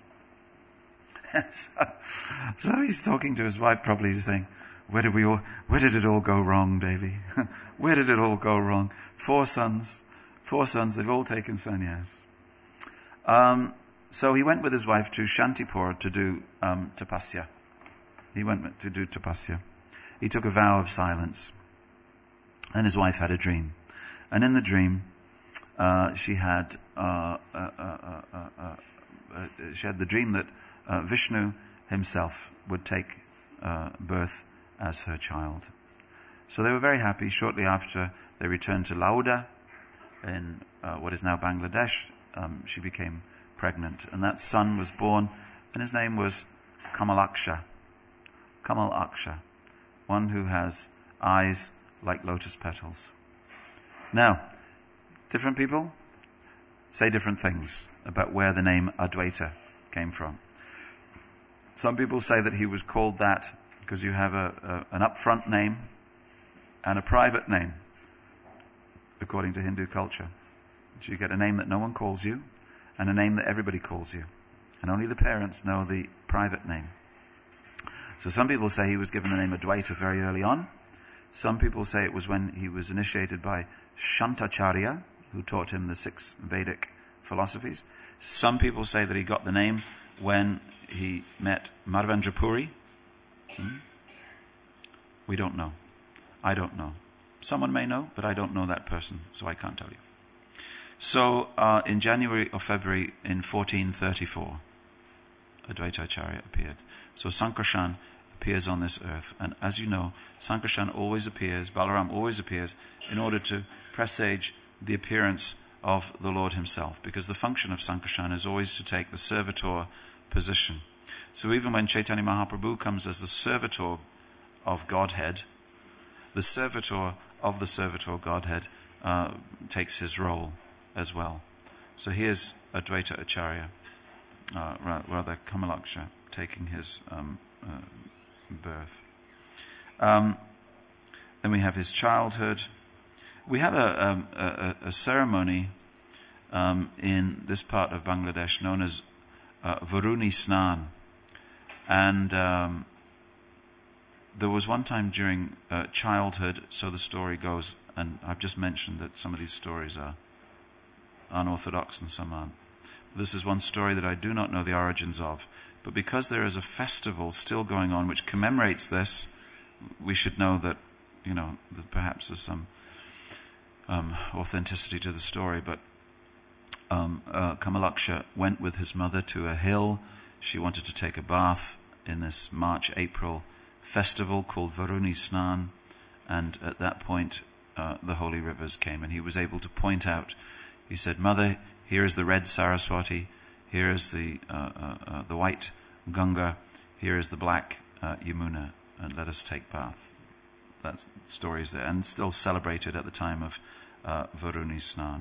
Speaker 1: so, so he's talking to his wife, probably saying, where did we all, where did it all go wrong, Davy? Where did it all go wrong? Four sons, four sons, they've all taken sannyas. Um, so he went with his wife to Shantipur to do um, tapasya. He went to do tapasya. He took a vow of silence. And his wife had a dream. And in the dream, uh, she had, uh, uh, uh, uh, uh, uh, uh, she had the dream that uh, Vishnu himself would take uh, birth as her child. So they were very happy. Shortly after, they returned to Lauda in uh, what is now Bangladesh. Um, she became pregnant, and that son was born, and his name was Kamalaksha. Kamalaksha, one who has eyes like lotus petals. Now, different people say different things about where the name Advaita came from. Some people say that he was called that because you have a, a, an upfront name and a private name, according to Hindu culture. So you get a name that no one calls you, and a name that everybody calls you. And only the parents know the private name. So some people say he was given the name Advaita very early on. Some people say it was when he was initiated by Shantacharya, who taught him the six Vedic philosophies. Some people say that he got the name when he met Madhavendra Puri. Hmm? We don't know. I don't know. Someone may know, but I don't know that person, so I can't tell you. So, uh, in January or February in fourteen thirty-four, Advaita Acharya appeared. So Sankarshan appears on this earth. And as you know, Sankarshan always appears, Balaram always appears, in order to presage the appearance of the Lord himself. Because the function of Sankarshan is always to take the servitor position. So even when Chaitanya Mahaprabhu comes as the servitor of Godhead, the servitor of the servitor Godhead uh, takes his role as well. So here's Advaita Acharya, uh, rather Kamalaksha, taking his um, uh, birth. Um, then we have his childhood. We have a, um, a, a ceremony um, in this part of Bangladesh known as uh, Varuni Snan. And um, there was one time during uh, childhood, so the story goes, and I've just mentioned that some of these stories are unorthodox and some aren't. This is one story that I do not know the origins of, but because there is a festival still going on which commemorates this, we should know that, you know, that perhaps there's some um, authenticity to the story. But um, uh, Kamalaksha went with his mother to a hill. She wanted to take a bath in this March-April festival called Varuni Snan, and at that point uh, the holy rivers came, and he was able to point out. He said, "Mother, here is the red Saraswati, here is the uh, uh, uh, the white Ganga, here is the black uh, Yamuna, and let us take bath." That story is there, and still celebrated at the time of uh, Varuni Snan.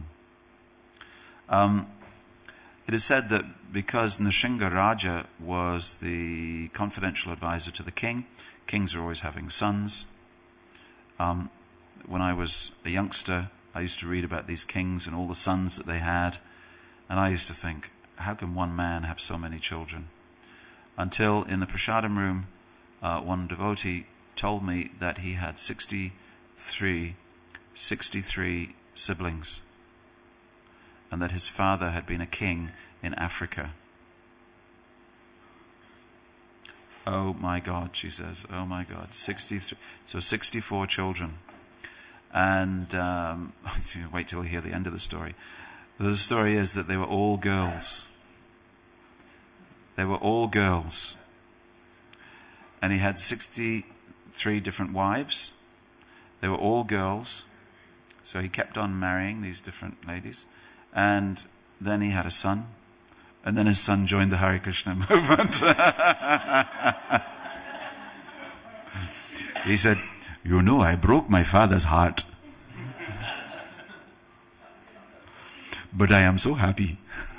Speaker 1: Um, it is said that because Nrsimharaja was the confidential advisor to the king, kings are always having sons. Um, when I was a youngster, I used to read about these kings and all the sons that they had, and I used to think, how can one man have so many children? Until in the prasadam room, uh, one devotee told me that he had sixty-three, sixty-three siblings, and that his father had been a king in Africa. Oh my God, she says, oh my God, sixty-three, so sixty-four children. And um, wait till you hear the end of the story. The story is that they were all girls. They were all girls. and he had sixty-three different wives. They were all girls. So he kept on marrying these different ladies. And then he had a son. And then his son joined the Hare Krishna movement. He said, you know, I broke my father's heart. But I am so happy.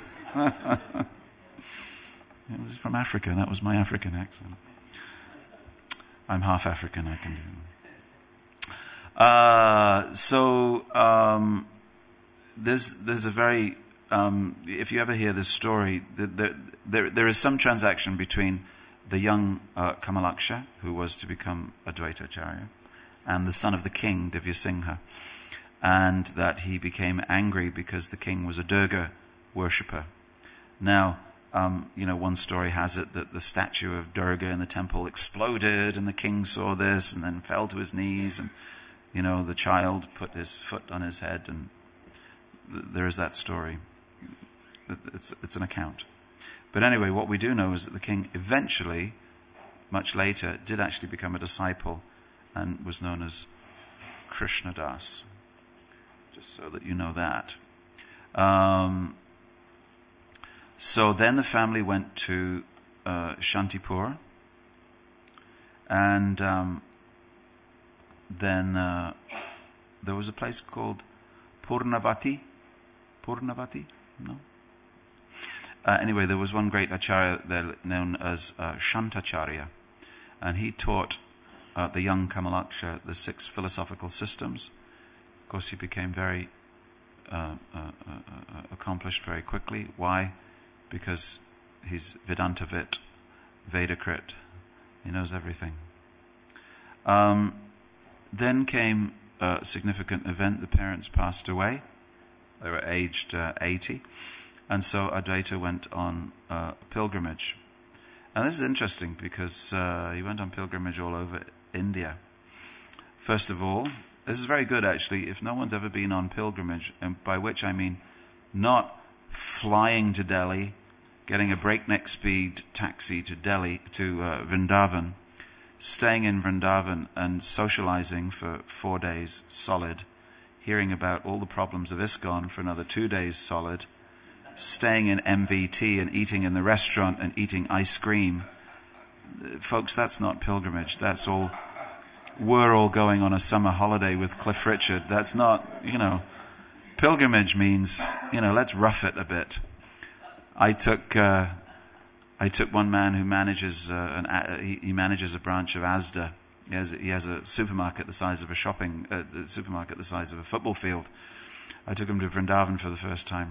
Speaker 1: It was from Africa. That was my African accent. I'm half African, I can do it. Uh, so, um, there's, there's a very, um, if you ever hear this story, there, there, there is some transaction between the young uh, Kamalaksha, who was to become Advaita Acharya, and the son of the king, Divya Singha, and that he became angry because the king was a Durga worshipper. Now, um, you know, one story has it that the statue of Durga in the temple exploded, and the king saw this and then fell to his knees, and, you know, the child put his foot on his head, and th- there is that story. It's, it's an account. But anyway, what we do know is that the king eventually, much later, did actually become a disciple and was known as Krishnadas. Just so that you know that. Um, so then the family went to uh, Shantipur, and um, then uh, there was a place called Purnavati. Purnavati? No? Uh, anyway, there was one great acharya there known as uh, Shantacharya, and he taught uh, the young Kamalaksha the six philosophical systems. Of course, he became very uh, uh, uh, accomplished very quickly. Why? Because he's Vedantavit, Vedakrit. He knows everything. Um, then came a significant event. The parents passed away. They were aged uh, eighty. And so Advaita went on uh, pilgrimage. And this is interesting because uh, he went on pilgrimage all over India. First of all, this is very good actually, if no one's ever been on pilgrimage, and by which I mean not flying to Delhi, getting a breakneck speed taxi to Delhi, to uh, Vrindavan, staying in Vrindavan and socializing for four days solid, hearing about all the problems of ISKCON for another two days solid, staying in M V T and eating in the restaurant and eating ice cream. Folks, that's not pilgrimage. That's all, we're all going on a summer holiday with Cliff Richard. That's not, you know, pilgrimage means, you know, let's rough it a bit. I took, uh, I took one man who manages, uh, an, uh, he, he manages a branch of Asda. He has, he has a supermarket the size of a shopping, uh, the supermarket the size of a football field. I took him to Vrindavan for the first time.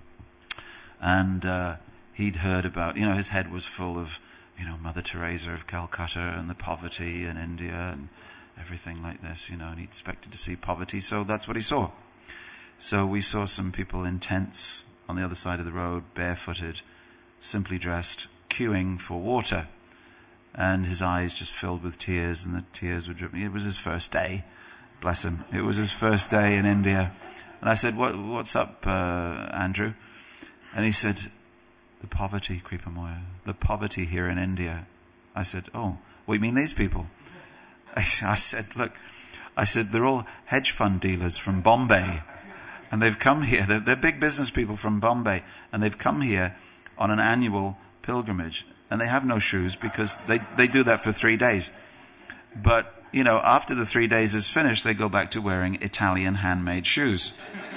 Speaker 1: And uh, he'd heard about, you know, his head was full of, you know, Mother Teresa of Calcutta and the poverty in India and everything like this, you know, and he expected to see poverty, so that's what he saw. So we saw some people in tents on the other side of the road, barefooted, simply dressed, queuing for water. And his eyes just filled with tears, and the tears were dripping. It was his first day, bless him. It was his first day in India. And I said, what, what's up, uh, Andrew? And he said, the poverty, Kripamoya, the poverty here in India. I said, oh, what do you mean these people? I, I said, look, I said, they're all hedge fund dealers from Bombay. And they've come here, they're, they're big business people from Bombay, and they've come here on an annual pilgrimage. And they have no shoes because they, they do that for three days. But, you know, after the three days is finished, they go back to wearing Italian handmade shoes.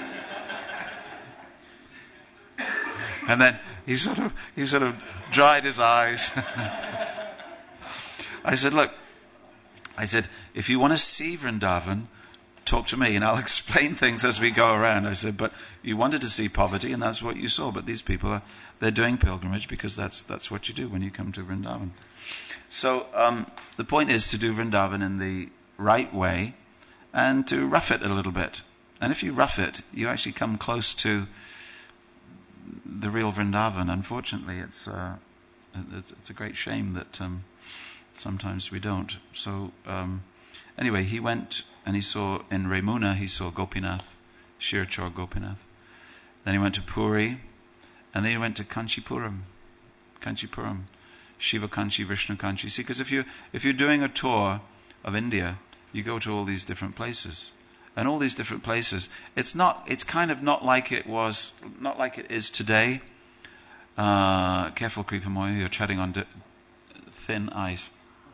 Speaker 1: And then he sort of, he sort of dried his eyes. I said, look, I said, if you want to see Vrindavan, talk to me and I'll explain things as we go around. I said, but you wanted to see poverty and that's what you saw. But these people are, they're doing pilgrimage because that's, that's what you do when you come to Vrindavan. So, um, the point is to do Vrindavan in the right way and to rough it a little bit. And if you rough it, you actually come close to the real Vrindavan. Unfortunately, it's, uh, it's, it's a great shame that, um, sometimes we don't. So, um, anyway, he went and he saw in Remuna, he saw Gopinath, Shirchor Gopinath. Then he went to Puri, and then he went to Kanchipuram. Kanchipuram. Shiva Kanchi, Vishnu Kanchi. See, because if you if you're doing a tour of India, you go to all these different places, and all these different places. It's not. It's kind of not like it was, not like it is today. Uh, careful, Kripa Moya, you're treading on di- thin ice.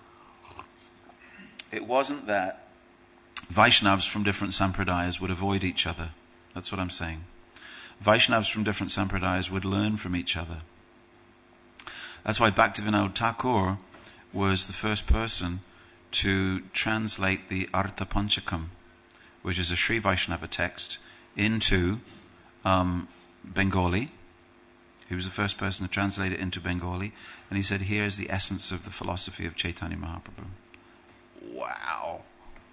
Speaker 1: It wasn't that Vaishnavas from different sampradayas would avoid each other. That's what I'm saying. Vaishnavas from different sampradayas would learn from each other. That's why Bhaktivinoda Thakur was the first person to translate the Artha Panchakam, which is a Sri Vaishnava text, into um, Bengali. He was the first person to translate it into Bengali, and he said, here is the essence of the philosophy of Chaitanya Mahaprabhu. Wow.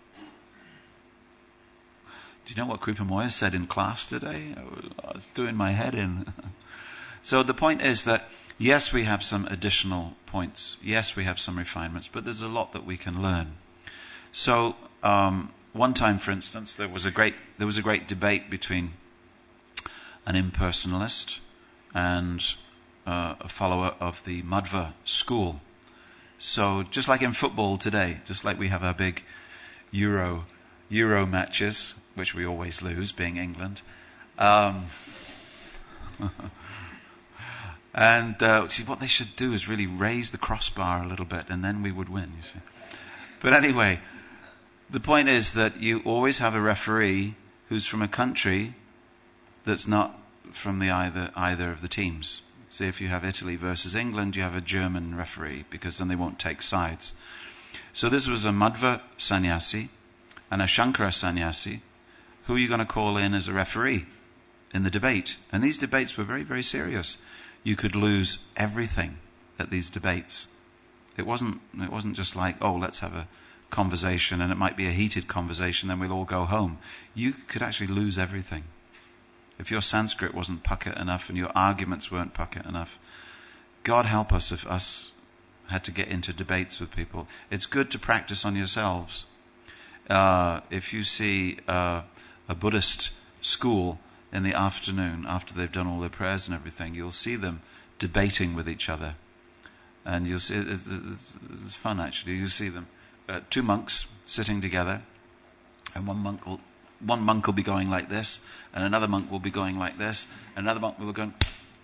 Speaker 1: Do you know what Kripa Moya said in class today? I was, I was doing my head in. So the point is that, yes, we have some additional points. Yes, we have some refinements, but there's a lot that we can learn. So, um, one time, for instance, there was a great, there was a great debate between an impersonalist and uh, a follower of the Madhva school. So, just like in football today, just like we have our big Euro, Euro matches, which we always lose, being England. Um, and uh, see, what they should do is really raise the crossbar a little bit, and then we would win, you see. But anyway, the point is that you always have a referee who's from a country that's not from the either either of the teams. Say if you have Italy versus England, you have a German referee, because then they won't take sides. So this was a Madhva sannyasi and a Shankara sannyasi. Who are you going to call in as a referee in the debate? And these debates were very, very serious. You could lose everything at these debates. It wasn't, it wasn't just like, oh, let's have a conversation, and it might be a heated conversation, then we'll all go home. You could actually lose everything. If your Sanskrit wasn't puckered enough and your arguments weren't puckered enough. God help us if us had to get into debates with people. It's good to practice on yourselves. Uh, if you see uh, a Buddhist school in the afternoon, after they've done all their prayers and everything, you'll see them debating with each other. And you'll see, it's, it's, it's fun actually, you'll see them, uh, two monks sitting together, and one monk will, one monk will be going like this, and another monk will be going like this, and another monk will be going,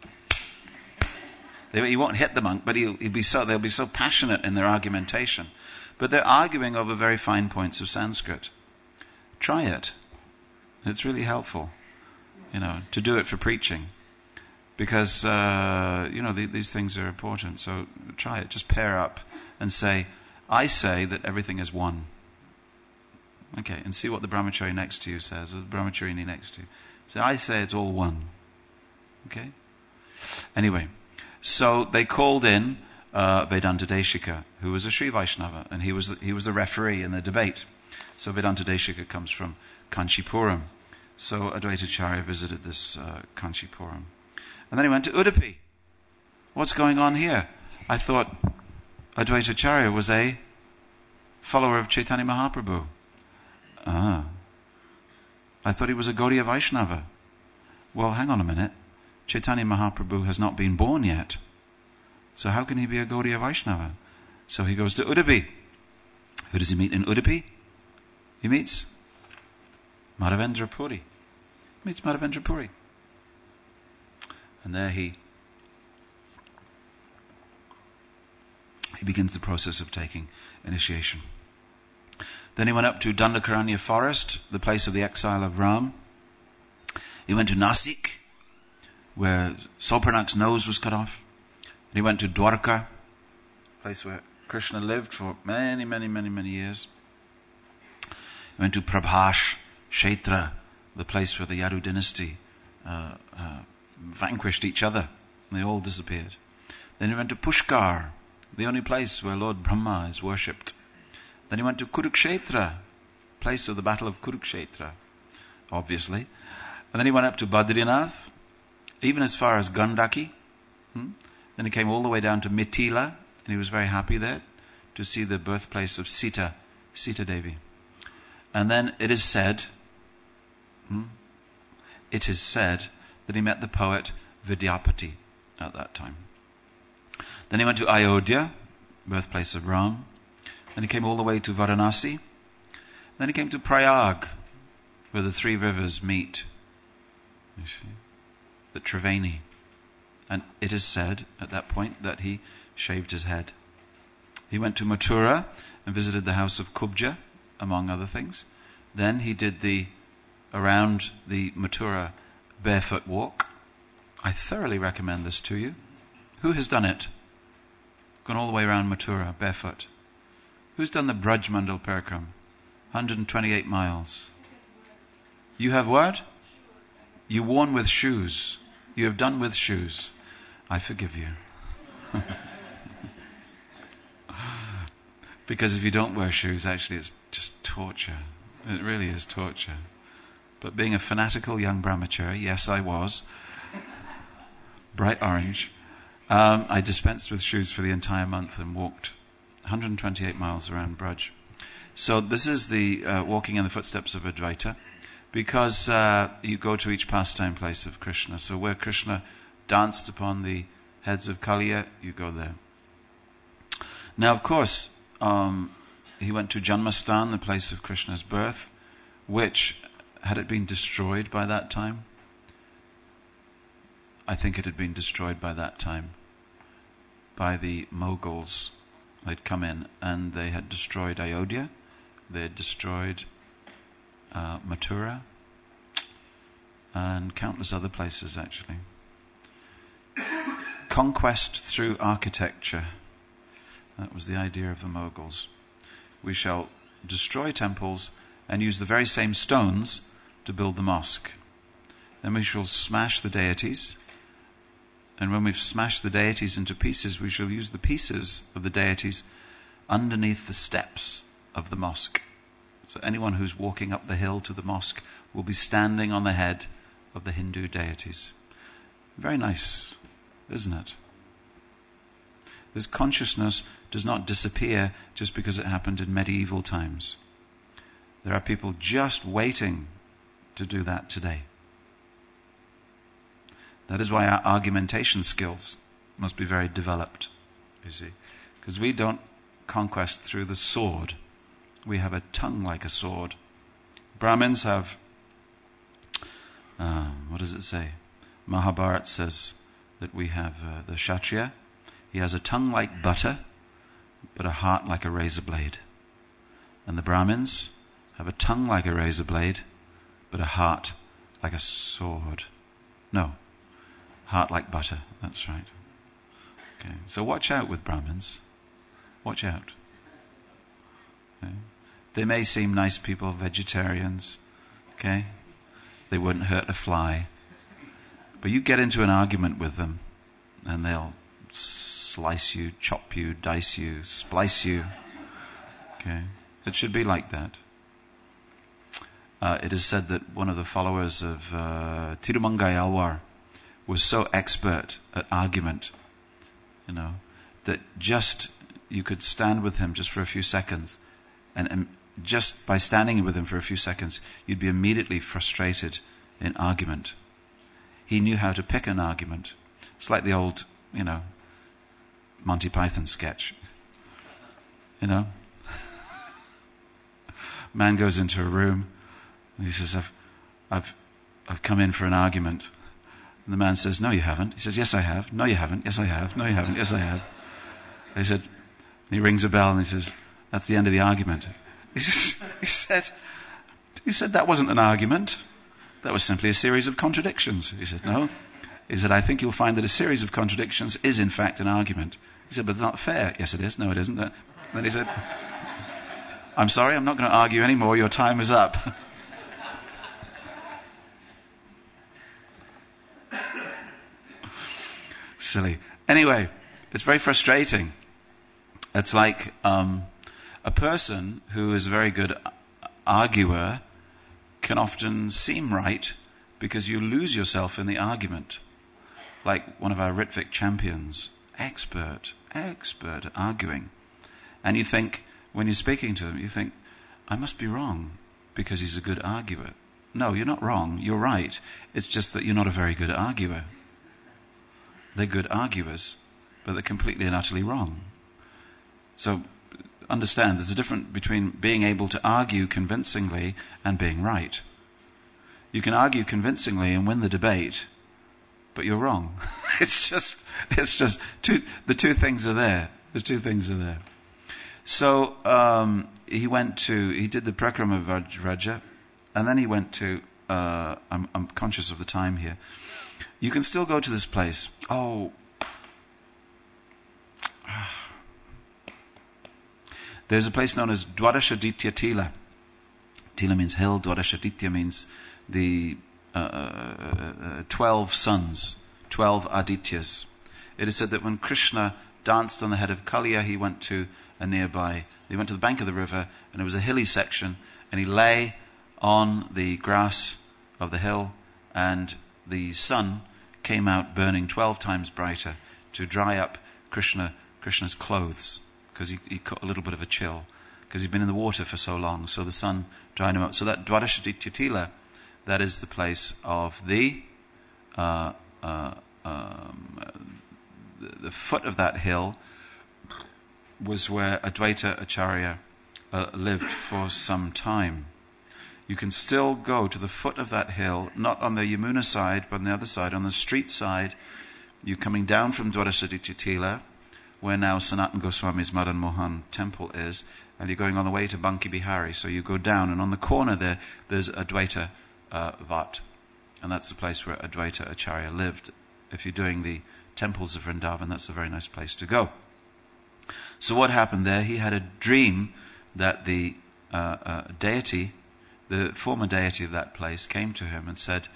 Speaker 1: they, he won't hit the monk, but he'll, he'll be so, they'll be so passionate in their argumentation. But they're arguing over very fine points of Sanskrit. Try it. It's really helpful, you know, to do it for preaching. Because, uh, you know, the, these things are important. So try it. Just pair up and say, I say that everything is one. Okay, and see what the brahmachari next to you says, or the brahmacharini next to you. So I say it's all one. Okay? Anyway, so they called in Uh, Vedanta Deshika, who was a Sri Vaishnava, and he was the, he was the referee in the debate. So Vedanta Deshika comes from Kanchipuram. So Advaitacharya visited this uh, Kanchipuram. And then he went to Udupi. What's going on here? I thought Advaitacharya was a follower of Chaitanya Mahaprabhu. Ah. I thought he was a Gaudiya Vaishnava. Well, hang on a minute. Chaitanya Mahaprabhu has not been born yet. So how can he be a Gaudiya Vaishnava? So he goes to Udupi. Who does he meet in Udupi? He meets Madhavendra Puri. He meets Madhavendra Puri. And there he he begins the process of taking initiation. Then he went up to Dandakaranya forest, the place of the exile of Ram. He went to Nasik, where Sopranak's nose was cut off. He went to Dwarka, a place where Krishna lived for many, many, many, many years. He went to Prabhash Kshetra, the place where the Yadu dynasty uh, uh, vanquished each other. And they all disappeared. Then he went to Pushkar, the only place where Lord Brahma is worshipped. Then he went to Kurukshetra, place of the battle of Kurukshetra, obviously. And then he went up to Badrinath, even as far as Gandaki. Hmm? Then he came all the way down to Mithila, and he was very happy there to see the birthplace of Sita, Sita Devi. And then it is said, hmm, it is said that he met the poet Vidyapati at that time. Then he went to Ayodhya, birthplace of Ram. Then he came all the way to Varanasi. Then he came to Prayag, where the three rivers meet. You see? The Triveni. And it is said at that point that he shaved his head. He went to Mathura and visited the house of Kubja, among other things. Then he did the, around the Mathura barefoot walk. I thoroughly recommend this to you. Who has done it? Gone all the way around Mathura barefoot. Who's done the Braj Mandal Parikram? one hundred twenty-eight miles. You have what? You worn with shoes. You have done with shoes. I forgive you. Because if you don't wear shoes, actually it's just torture. It really is torture. But being a fanatical young brahmachari, yes I was, bright orange, um, I dispensed with shoes for the entire month and walked one hundred twenty-eight miles around Braj. So this is the uh, walking in the footsteps of Advaita, because uh, you go to each pastime place of Krishna. So where Krishna danced upon the heads of Kaliya, you go there. Now of course, um, he went to Janmastan, the place of Krishna's birth, which, had it been destroyed by that time? I think it had been destroyed by that time by the Mughals. They'd come in and they had destroyed Ayodhya, they had destroyed uh, Mathura, and countless other places actually. Conquest through architecture. That was the idea of the Mughals. We shall destroy temples and use the very same stones to build the mosque. Then we shall smash the deities. And when we've smashed the deities into pieces, we shall use the pieces of the deities underneath the steps of the mosque. So anyone who's walking up the hill to the mosque will be standing on the head of the Hindu deities. Very nice, isn't it? This consciousness does not disappear just because it happened in medieval times. There are people just waiting to do that today. That is why our argumentation skills must be very developed, you see. Because we don't conquest through the sword. We have a tongue like a sword. Brahmins have, uh, what does it say? Mahabharata says that we have uh, the Kshatriya. He has a tongue like butter, but a heart like a razor blade. And the Brahmins have a tongue like a razor blade, but a heart like a sword. No. Heart like butter, that's right. Okay, so watch out with Brahmins. Watch out. Okay. They may seem nice people, vegetarians, okay? They wouldn't hurt a fly. But you get into an argument with them, and they'll slice you, chop you, dice you, splice you. Okay? It should be like that. Uh, it is said that one of the followers of uh, Tirumangai Alwar was so expert at argument, you know, that just, you could stand with him just for a few seconds, and, and just by standing with him for a few seconds, you'd be immediately frustrated in argument. He knew how to pick an argument. It's like the old, you know, Monty Python sketch. You know? Man goes into a room, and he says, I've, I've, I've come in for an argument. And the man says, no you haven't. He says, yes I have. No you haven't. Yes I have. No you haven't. Yes I have. They said, he rings a bell and he says, that's the end of the argument. He says, he said, he said, that wasn't an argument. That was simply a series of contradictions. He said, no. He said, I think you'll find that a series of contradictions is in fact an argument. He said, but it's not fair. Yes it is. No it isn't. Then he said, I'm sorry, I'm not going to argue anymore. Your time is up. Silly. Anyway, it's very frustrating. It's like um, a person who is a very good arguer can often seem right because you lose yourself in the argument. Like one of our Ritvik champions, expert, expert at arguing. And you think, when you're speaking to him, you think, I must be wrong because he's a good arguer. No, you're not wrong. You're right. It's just that you're not a very good arguer. They're good arguers. but they're completely and utterly wrong. So understand, there's a difference between being able to argue convincingly and being right. You can argue convincingly and win the debate, but you're wrong. It's just, it's just, two, the two things are there. The two things are there. So, um, he went to, he did the Prakrama Vraja, and then he went to, uh, I'm, I'm conscious of the time here. You can still go to this place. Oh. There's a place known as Dwadashaditya Tila. Tila means hill, Dwadashaditya means the uh, uh, twelve sons, twelve Adityas. It is said that when Krishna danced on the head of Kaliya, he went to a nearby, he went to the bank of the river, and it was a hilly section, and he lay on the grass of the hill, and the sun came out burning twelve times brighter to dry up Krishna, Krishna's clothes, because he, he caught a little bit of a chill, because he'd been in the water for so long, so the sun dried him up. So that Dwadashaditya Tila, that is the place of the, uh, uh, um, the, the foot of that hill was where Advaita Acharya uh, lived for some time. You can still go to the foot of that hill, not on the Yamuna side, but on the other side, on the street side. You're coming down from Dwadashaditya Tila, where now Sanatana Goswami's Madan Mohan temple is, and you're going on the way to Banki Bihari. So you go down, and on the corner there, there's Advaita uh, Vat, and that's the place where Advaita Acharya lived. If you're doing the temples of Vrindavan, that's a very nice place to go. So what happened there? He had a dream that the uh, uh, deity, the former deity of that place, came to him and said,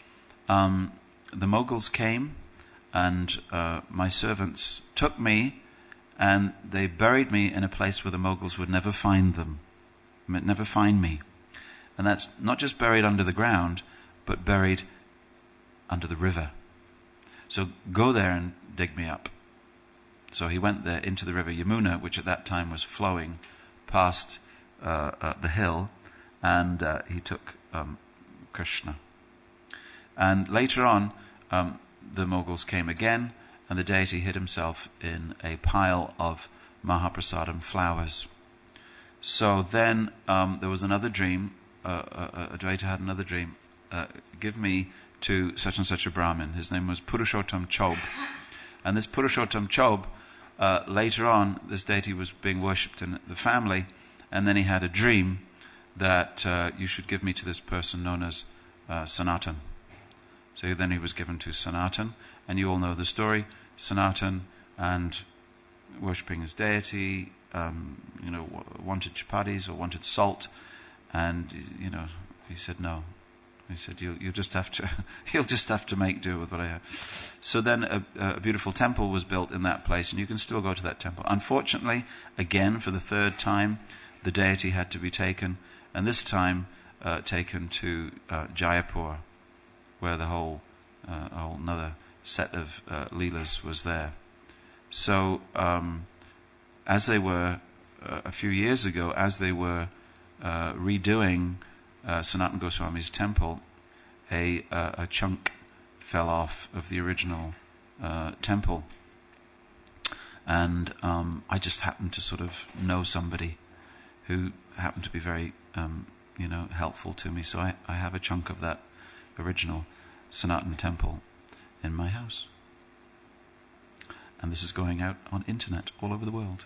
Speaker 1: um, the Mughals came and uh, my servants took me and they buried me in a place where the Mughals would never find them, never find me. And that's not just buried under the ground, but buried under the river. So go there and dig me up. So he went there into the river Yamuna, which at that time was flowing past uh, uh, the hill, and uh, he took um, Krishna. And later on, um, the Mughals came again, and the deity hid himself in a pile of Mahaprasadam flowers. So then um, there was another dream. Uh, uh, Advaita had another dream. Uh, give me to such and such a Brahmin. His name was Purushottam Chaub. And this Purushottam Chaub, uh, later on, this deity was being worshipped in the family, and then he had a dream that uh, you should give me to this person known as uh, Sanatan. So then he was given to Sanatan, and you all know the story. Sanatan, and worshipping his deity, um, you know, wanted chapatis or wanted salt, and you know, he said no. He said, you, you just have to, you'll just have to make do with what I have. So then a, a beautiful temple was built in that place, and you can still go to that temple. Unfortunately, again, for the third time, the deity had to be taken, and this time uh, taken to uh, Jayapur, where the whole, uh, a whole another set of uh, leelas was there. So, um, as they were, uh, a few years ago, as they were uh, redoing Uh, Sanatana Goswami's temple, a, uh, a chunk fell off of the original uh, temple, and um, I just happened to sort of know somebody who happened to be very, um, you know, helpful to me. So I, I have a chunk of that original Sanatana temple in my house, and this is going out on internet all over the world.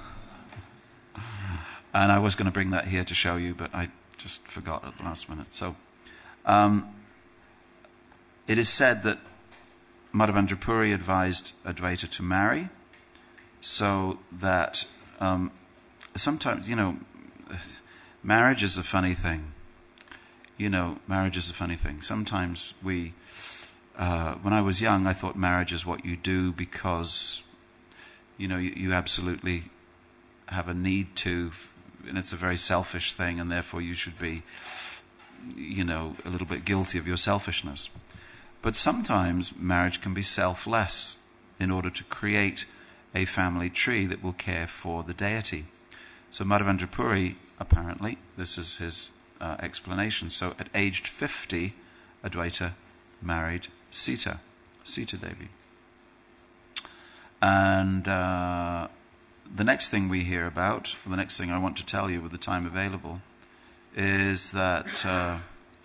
Speaker 1: And I was going to bring that here to show you, but I just forgot at the last minute. So, um, it is said that Madhavendra Puri advised Advaita to marry, so that um, sometimes, you know, marriage is a funny thing. You know, marriage is a funny thing. Sometimes we, uh, when I was young, I thought marriage is what you do because, you know, you, you absolutely have a need to, and it's a very selfish thing, and therefore you should be, you know, a little bit guilty of your selfishness. But sometimes marriage can be selfless in order to create a family tree that will care for the deity. So Madhavendra Puri, apparently, this is his uh, explanation. So at aged fifty, Advaita married Sita, Sita Devi. And uh, the next thing we hear about, the next thing I want to tell you with the time available, is that uh,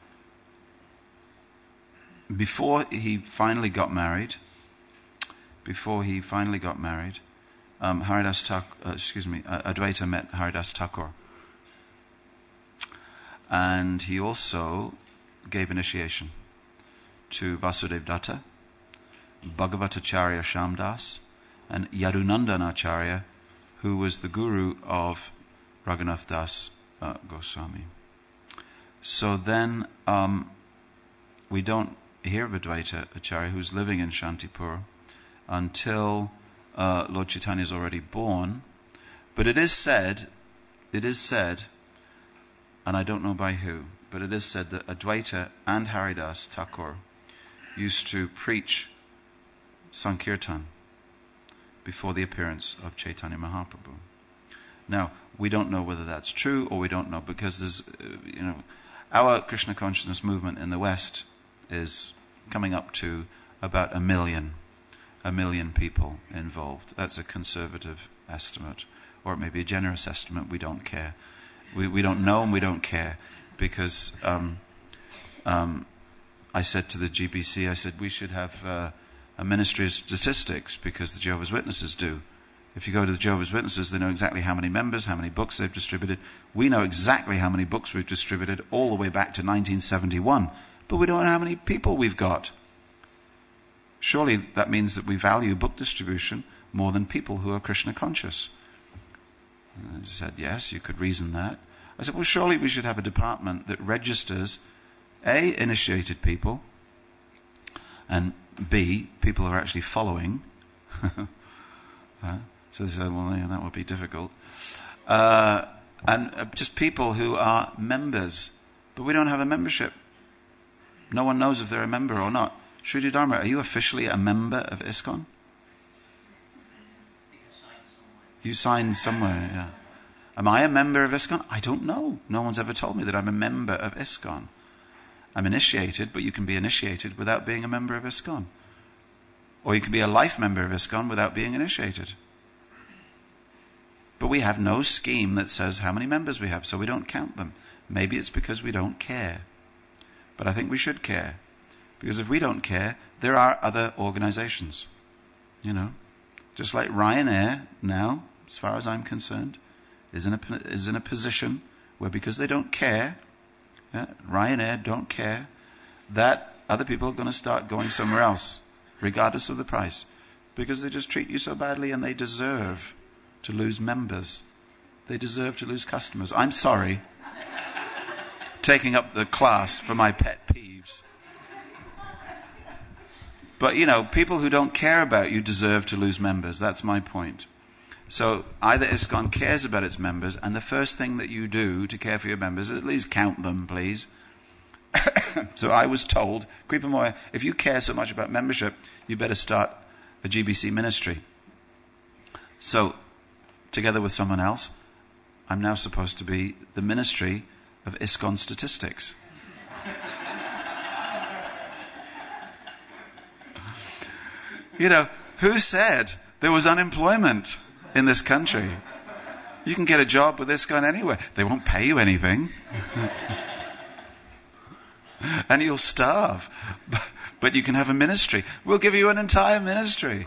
Speaker 1: before he finally got married, before he finally got married, um, Haridas Thakur, uh, excuse me, uh, Advaita met Haridas Thakur, and he also gave initiation to Vasudev Datta, Bhagavatacharya Shamdas, and Yadunandanacharya, who was the guru of Raghunath Das uh, Goswami. So then um, we don't hear of Advaita Acharya, who's living in Shantipur, until uh, Lord Chaitanya is already born. But it is said, it is said, and I don't know by who, but it is said that Advaita and Haridas Thakur used to preach Sankirtan before the appearance of Chaitanya Mahaprabhu. Now, we don't know whether that's true or we don't know, because there's, uh, you know, our Krishna consciousness movement in the West is coming up to about a million, a million people involved. That's a conservative estimate, or it may be a generous estimate. We don't care. We we don't know and we don't care, because um, um, I said to the G B C, I said we should have uh, a ministry of statistics, because the Jehovah's Witnesses do. If you go to the Jehovah's Witnesses, they know exactly how many members, how many books they've distributed. We know exactly how many books we've distributed all the way back to nineteen seventy-one, but we don't know how many people we've got. Surely that means that we value book distribution more than people who are Krishna conscious. And I said, yes, you could reason that. I said, well, surely we should have a department that registers A, initiated people, and B, people who are actually following. uh, so they said, well, yeah, that would be difficult. Uh, and uh, just people who are members. But we don't have a membership. No one knows if they're a member or not. Shriji Dharma, are you officially a member of ISKCON? You signed somewhere, yeah. Am I a member of ISKCON? I don't know. No one's ever told me that I'm a member of ISKCON. I'm initiated, but you can be initiated without being a member of ISKCON. Or you can be a life member of ISKCON without being initiated. But we have no scheme that says how many members we have, so we don't count them. Maybe it's because we don't care. But I think we should care. Because if we don't care, there are other organizations. You know, just like Ryanair now, as far as I'm concerned, is in a, is in a position where, because they don't care, yeah, Ryanair don't care, that other people are going to start going somewhere else, regardless of the price. Because they just treat you so badly, and they deserve to lose members. They deserve to lose customers. I'm sorry, taking up the class for my pet peeves. But, you know, people who don't care about you deserve to lose members. That's my point. So either ISKCON cares about its members, and the first thing that you do to care for your members is at least count them, please. So I was told, Kripamoya, if you care so much about membership, you better start a G B C ministry. So, together with someone else, I'm now supposed to be the ministry of ISKCON statistics. You know, who said there was unemployment in this country? You can get a job with ISKCON anywhere. They won't pay you anything. And you'll starve. But, but you can have a ministry. We'll give you an entire ministry.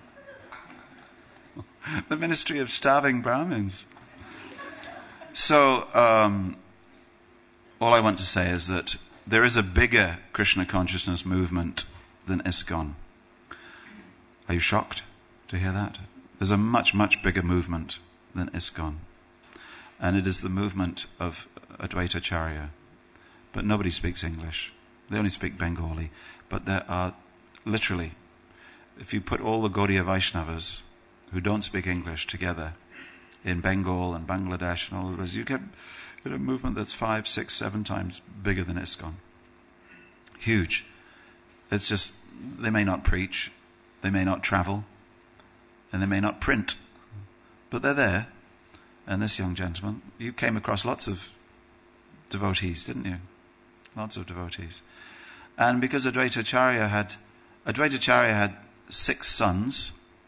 Speaker 1: The ministry of starving Brahmins. So, um, all I want to say is that there is a bigger Krishna consciousness movement than ISKCON. Are you shocked to hear that? There's a much, much bigger movement than ISKCON. And it is the movement of Advaita Acharya. But nobody speaks English. They only speak Bengali. But there are literally, if you put all the Gaudiya Vaishnavas who don't speak English together in Bengal and Bangladesh and all of those, you get, get a movement that's five, six, seven times bigger than ISKCON. Huge. It's just, they may not preach, they may not travel, and they may not print, but they're there. And this young gentleman, you came across lots of devotees, didn't you? Lots of devotees. And because Advaita Acharya had, Advaita Acharya had six sons,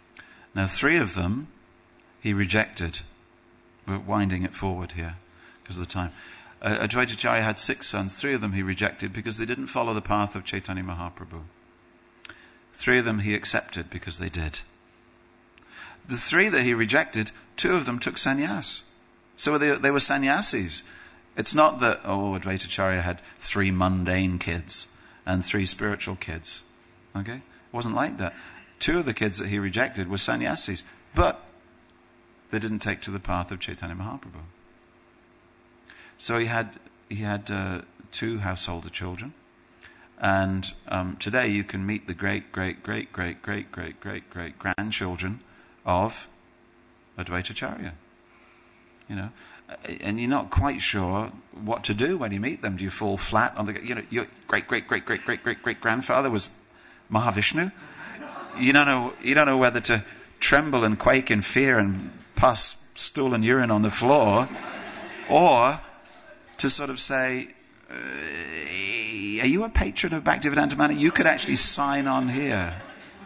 Speaker 1: Now, three of them he rejected. We're winding it forward here because of the time. Uh, Advaita Acharya had six sons. Three of them he rejected because they didn't follow the path of Chaitanya Mahaprabhu. Three of them he accepted because they did. The three that he rejected, two of them took sannyas. So they, they were sannyasis. It's not that, oh, Advaita Acharya had three mundane kids and three spiritual kids. Okay? It wasn't like that. Two of the kids that he rejected were sannyasis. But they didn't take to the path of Chaitanya Mahaprabhu. So he had he had uh, two householder children, and um, today you can meet the great great great great great great great great grandchildren of Advaita Acharya. You know, and you're not quite sure what to do when you meet them. Do you fall flat on the? You know, your great great great great great great great grandfather was Mahavishnu. You don't know. You don't know whether to tremble and quake in fear and pass stool and urine on the floor, or to sort of say, uh, are you a patron of Bhaktivedanta Manor? You could actually sign on here.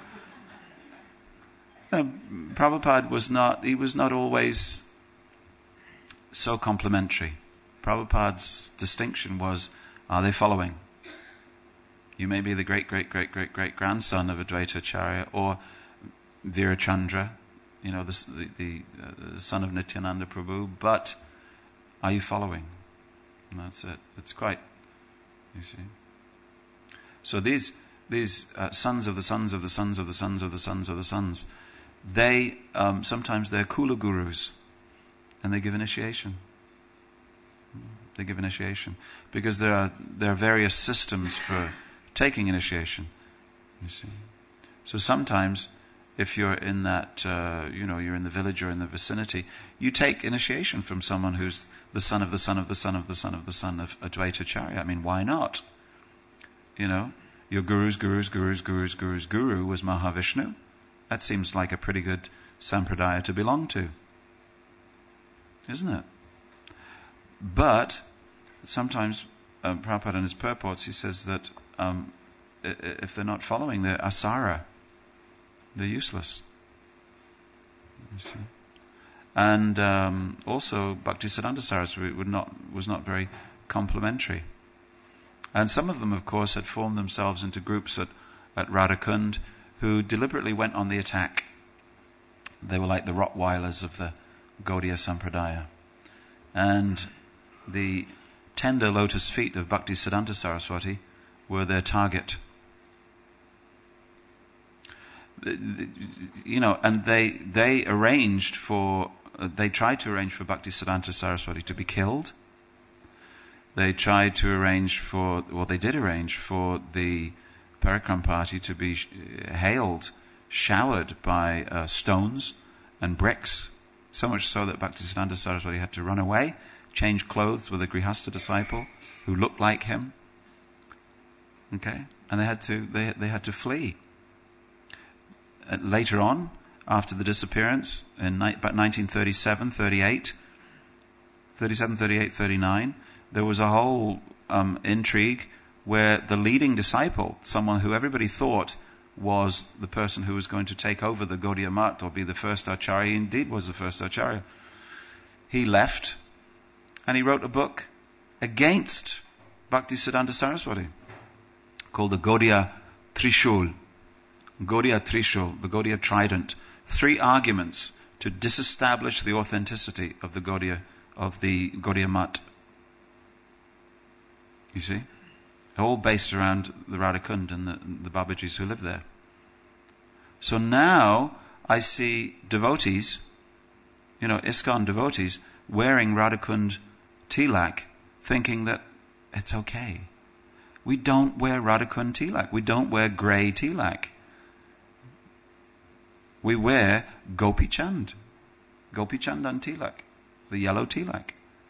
Speaker 1: Uh, Prabhupada was not, he was not always so complimentary. Prabhupada's distinction was, are they following? You may be the great, great, great, great, great grandson of Advaita Acharya, or Virachandra, you know, the, the, the, uh, the son of Nityananda Prabhu, but are you following? And that's it. It's quite, you see. So these, these uh, sons of the sons of the sons of the sons of the sons of the sons, they, um, sometimes they're Kula gurus, and they give initiation. They give initiation. Because there are, there are various systems for taking initiation, you see. So sometimes, if you're in that, uh, you know, you're in the village or in the vicinity, you take initiation from someone who's the son of the son of the son of the son of the son of Advaita Acharya. I mean, why not? You know, your guru's guru's guru's guru's guru's guru was Mahavishnu. That seems like a pretty good sampradaya to belong to, isn't it? But sometimes, um, Prabhupada in his purports, he says that um, if they're not following, they're asara. They're useless. You see. And um, also, Bhaktisiddhanta Saraswati would not, was not very complimentary. And some of them, of course, had formed themselves into groups at, at Radhakund who deliberately went on the attack. They were like the Rottweilers of the Gaudiya Sampradaya. And the tender lotus feet of Bhaktisiddhanta Saraswati were their target. You know, and they they arranged for, uh, they tried to arrange for Bhaktisiddhanta Saraswati to be killed. They tried to arrange for, well, they did arrange for the Parikram party to be sh- hailed, showered by uh, stones and bricks, so much so that Bhaktisiddhanta Saraswati had to run away, change clothes with a Grihastha disciple who looked like him. Okay, and they had to they they had to flee. Uh, later on, after the disappearance, in ni- about nineteen thirty-seven, thirty-eight, thirty-seven, thirty-eight, thirty-nine, there was a whole um, intrigue where the leading disciple, someone who everybody thought was the person who was going to take over the Gaudiya Math or be the first Acharya, he indeed was the first Acharya, he left and he wrote a book against Bhaktisiddhanta Saraswati called the Gaudiya Trishul. Gaudiya Trishul, the Gaudiya Trident, three arguments to disestablish the authenticity of the Gaudiya, of the Gaudiya Math. You see? All based around the Radhakund and the, the Babajis who live there. So now I see devotees, you know, ISKCON devotees, wearing Radhakund tilak, thinking that it's okay. We don't wear Radhakund tilak. We don't wear grey tilak. We wear Gopi Chand, Gopi Chandan tilak, the yellow tilak.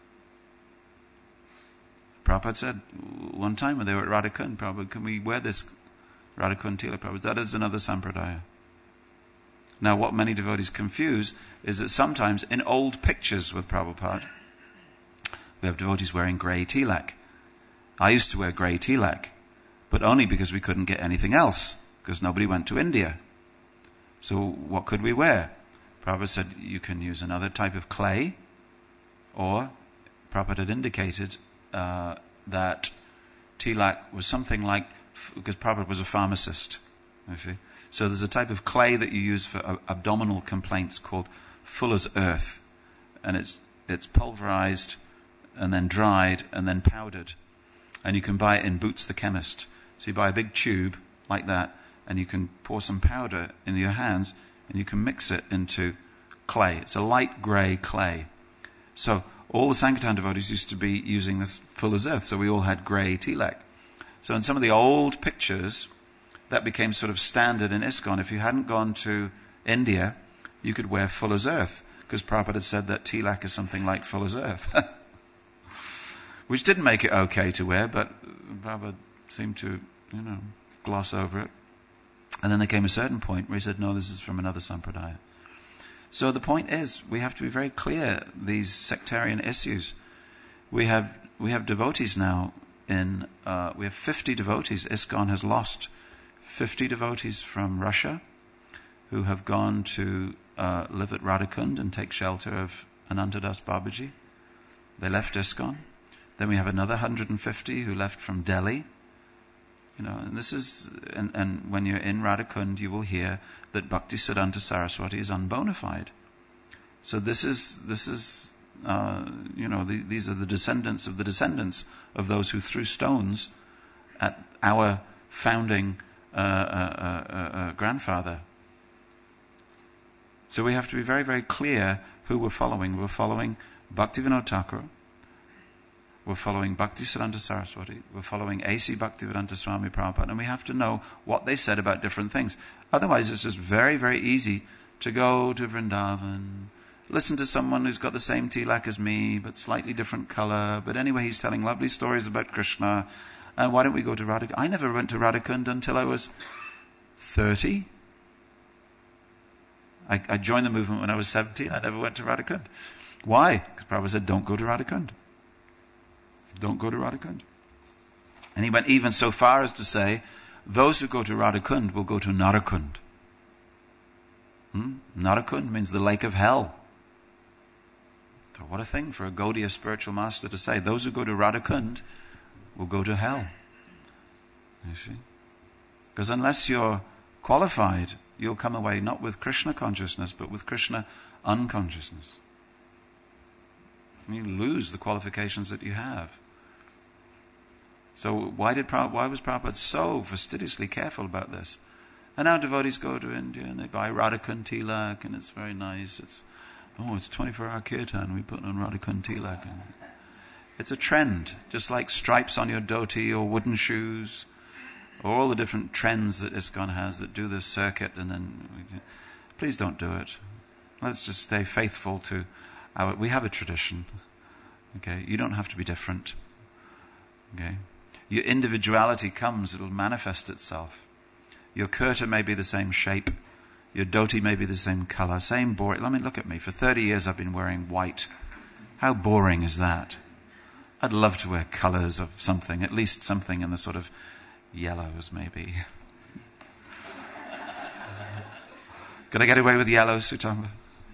Speaker 1: Prabhupada said one time when they were at Radhakund, Prabhupada, can we wear this Radhakund tilak? Prabhupada, that is another sampradaya. Now what many devotees confuse is that sometimes in old pictures with Prabhupada, we have devotees wearing grey tilak. I used to wear grey tilak, but only because we couldn't get anything else, because nobody went to India. So what could we wear? Prabhupada said you can use another type of clay, or Prabhupada had indicated uh, that tilak was something like, because Prabhupada was a pharmacist, you see. So there's a type of clay that you use for uh, abdominal complaints called fuller's earth, and it's it's pulverized and then dried and then powdered, and you can buy it in Boots the chemist. So you buy a big tube like that, and you can pour some powder in your hands, and you can mix it into clay. It's a light grey clay. So all the Sankirtan devotees used to be using this fuller's earth, so we all had grey tilak. So in some of the old pictures, that became sort of standard in ISKCON. If you hadn't gone to India, you could wear fuller's earth, because Prabhupada had said that tilak is something like fuller's earth. Which didn't make it okay to wear, but Prabhupada seemed to, you know, gloss over it. And then there came a certain point where he said, no, this is from another sampradaya. So the point is, we have to be very clear, these sectarian issues. We have, we have devotees now in, uh, we have fifty devotees. ISKCON has lost fifty devotees from Russia who have gone to uh, live at Radhakund and take shelter of Anantadas Babaji. They left ISKCON. Then we have another one hundred fifty who left from Delhi. You know, and this is, and, and when you're in Radhakund, you will hear that Bhaktisiddhanta Saraswati is unbonafide. So this is, this is, uh, you know, the, these are the descendants of the descendants of those who threw stones at our founding uh, uh, uh, uh, grandfather. So we have to be very, very clear who we're following. We're following Bhaktivinoda Thakur. We're following Bhaktisiddhanta Saraswati. We're following A C Bhaktivedanta Swami Prabhupada. And we have to know what they said about different things. Otherwise, it's just very, very easy to go to Vrindavan, listen to someone who's got the same tilak as me, but slightly different color. But anyway, he's telling lovely stories about Krishna. And why don't we go to Radhakund? I never went to Radhakund until I was thirty. I, I joined the movement when I was seventeen. I never went to Radhakund. Why? Because Prabhupada said, don't go to Radhakund. Don't go to Radhakund. And he went even so far as to say, those who go to Radhakund will go to Narakund. Hmm? Narakund means the lake of hell. So what a thing for a Gaudiya spiritual master to say. Those who go to Radhakund will go to hell. You see? Because unless you're qualified, you'll come away not with Krishna consciousness, but with Krishna unconsciousness. You lose the qualifications that you have. So why did Prabhupada, why was Prabhupada so fastidiously careful about this? And now devotees go to India and they buy Radhakund tilak, and it's very nice. It's oh, it's twenty-four hour kirtan. We put on Radhakund tilak. And it's a trend, just like stripes on your dhoti or wooden shoes, or all the different trends that ISKCON has that do this circuit. And then, please don't do it. Let's just stay faithful to our. We have a tradition. Okay, you don't have to be different. Okay. Your individuality comes, it'll manifest itself. Your kurta may be the same shape. Your dhoti may be the same color. Same boring. I mean, look at me. For thirty years I've been wearing white. How boring is that? I'd love to wear colors of something, at least something in the sort of yellows maybe. Could I get away with yellow, Sutamba?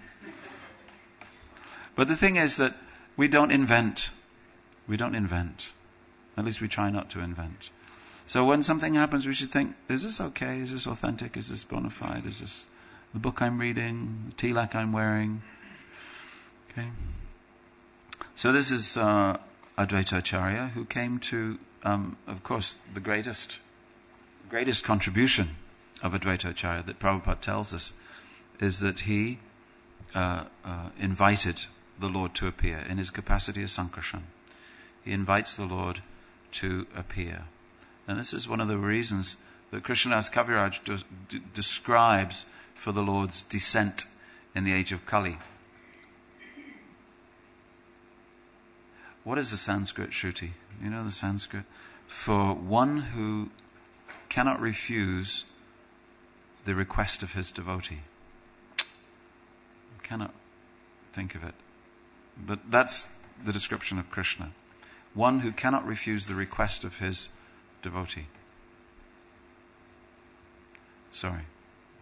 Speaker 1: But the thing is that we don't invent. We don't invent. At least we try not to invent. So when something happens, we should think, is this okay? Is this authentic? Is this bona fide? Is this the book I'm reading? The tilak I'm wearing? Okay. So this is uh, Advaita Acharya, who came to, um, of course, the greatest, greatest contribution of Advaita Acharya that Prabhupada tells us is that he uh, uh, invited the Lord to appear in his capacity as Sankarshan. He invites the Lord to appear. And this is one of the reasons that Krishnadas Kaviraj do, d- describes for the Lord's descent in the age of Kali. What is the Sanskrit, Shruti? You know the Sanskrit? For one who cannot refuse the request of his devotee. Cannot think of it. But that's the description of Krishna. One who cannot refuse the request of his devotee. Sorry.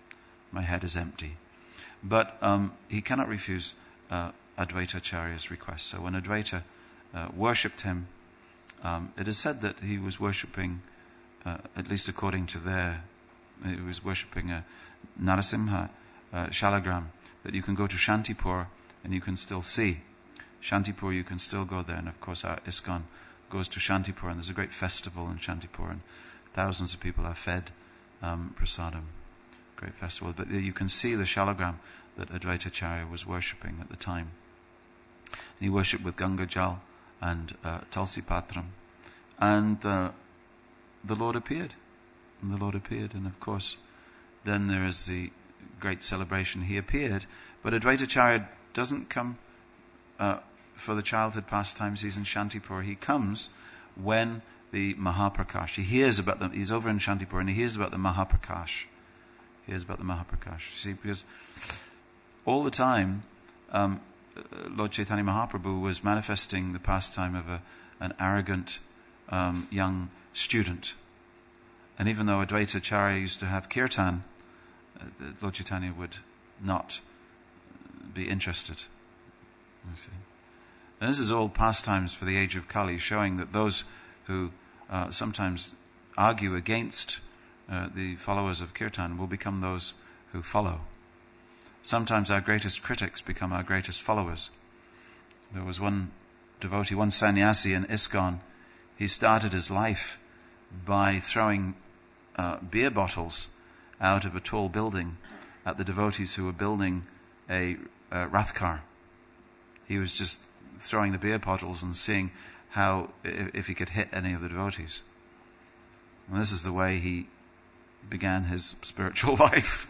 Speaker 1: my head is empty. But um, he cannot refuse uh, Advaita Acharya's request. So when Advaita uh, worshipped him, um, it is said that he was worshipping, uh, at least according to their, he was worshipping a Narasimha uh, Shalagram, that you can go to Shantipur and you can still see. Shantipur, you can still go there, and of course our ISKCON goes to Shantipur, and there's a great festival in Shantipur, and thousands of people are fed um, prasadam. Great festival. But you can see the Shalagram that Advaita Acharya was worshipping at the time. And he worshipped with Ganga Jal and uh, Tulsi Patram. And uh, the Lord appeared. And the Lord appeared, and of course, then there is the great celebration. He appeared, but Advaita Acharya doesn't come uh, for the childhood pastimes. He's in Shantipur. He comes when the Mahaprakash, he hears about them, he's over in Shantipur and he hears about the Mahaprakash. He hears about the Mahaprakash. See, because all the time, um, Lord Chaitanya Mahaprabhu was manifesting the pastime of a, an arrogant um, young student. And even though Advaita Acharya used to have kirtan, uh, Lord Chaitanya would not be interested. You see. And this is all pastimes for the age of Kali, showing that those who uh, sometimes argue against uh, the followers of kirtan will become those who follow. Sometimes our greatest critics become our greatest followers. There was one devotee, one sannyasi in ISKCON. He started his life by throwing uh, beer bottles out of a tall building at the devotees who were building a uh, Rath car. He was just throwing the beer bottles and seeing how, if, if he could hit any of the devotees. And this is the way he began his spiritual life.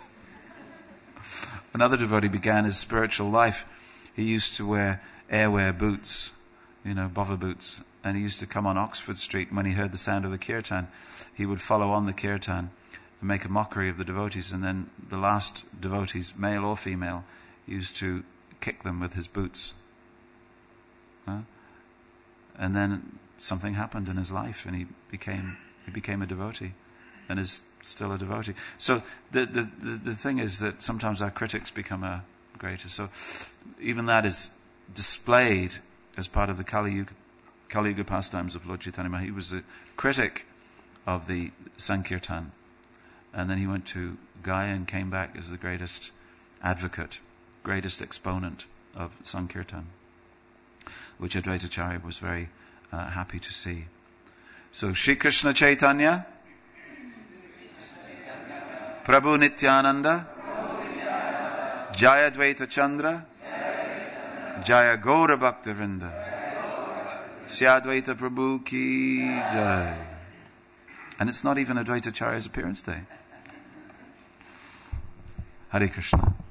Speaker 1: Another devotee began his spiritual life. He used to wear airwear boots, you know, bova boots, and he used to come on Oxford Street, and when he heard the sound of the kirtan, he would follow on the kirtan and make a mockery of the devotees, and then the last devotees, male or female, used to kick them with his boots. Huh? And then something happened in his life, and he became he became a devotee, and is still a devotee. So the the the, the thing is that sometimes our critics become a greater. So even that is displayed as part of the Kali Yuga, Kali Yuga pastimes of Lord Chaitanya Mahaprabhu. He was a critic of the Sankirtan, and then he went to Gaya and came back as the greatest advocate, greatest exponent of Sankirtan, which Advaita Acharya was very uh, happy to see. So Shri Krishna Chaitanya, Prabhu Nityananda, Jaya Advaita Chandra, Jaya Gaura Bhakta Vrinda, Syadvaita Prabhu Ki Jai. And it's not even Advaita Acharya's appearance day. Hare Krishna.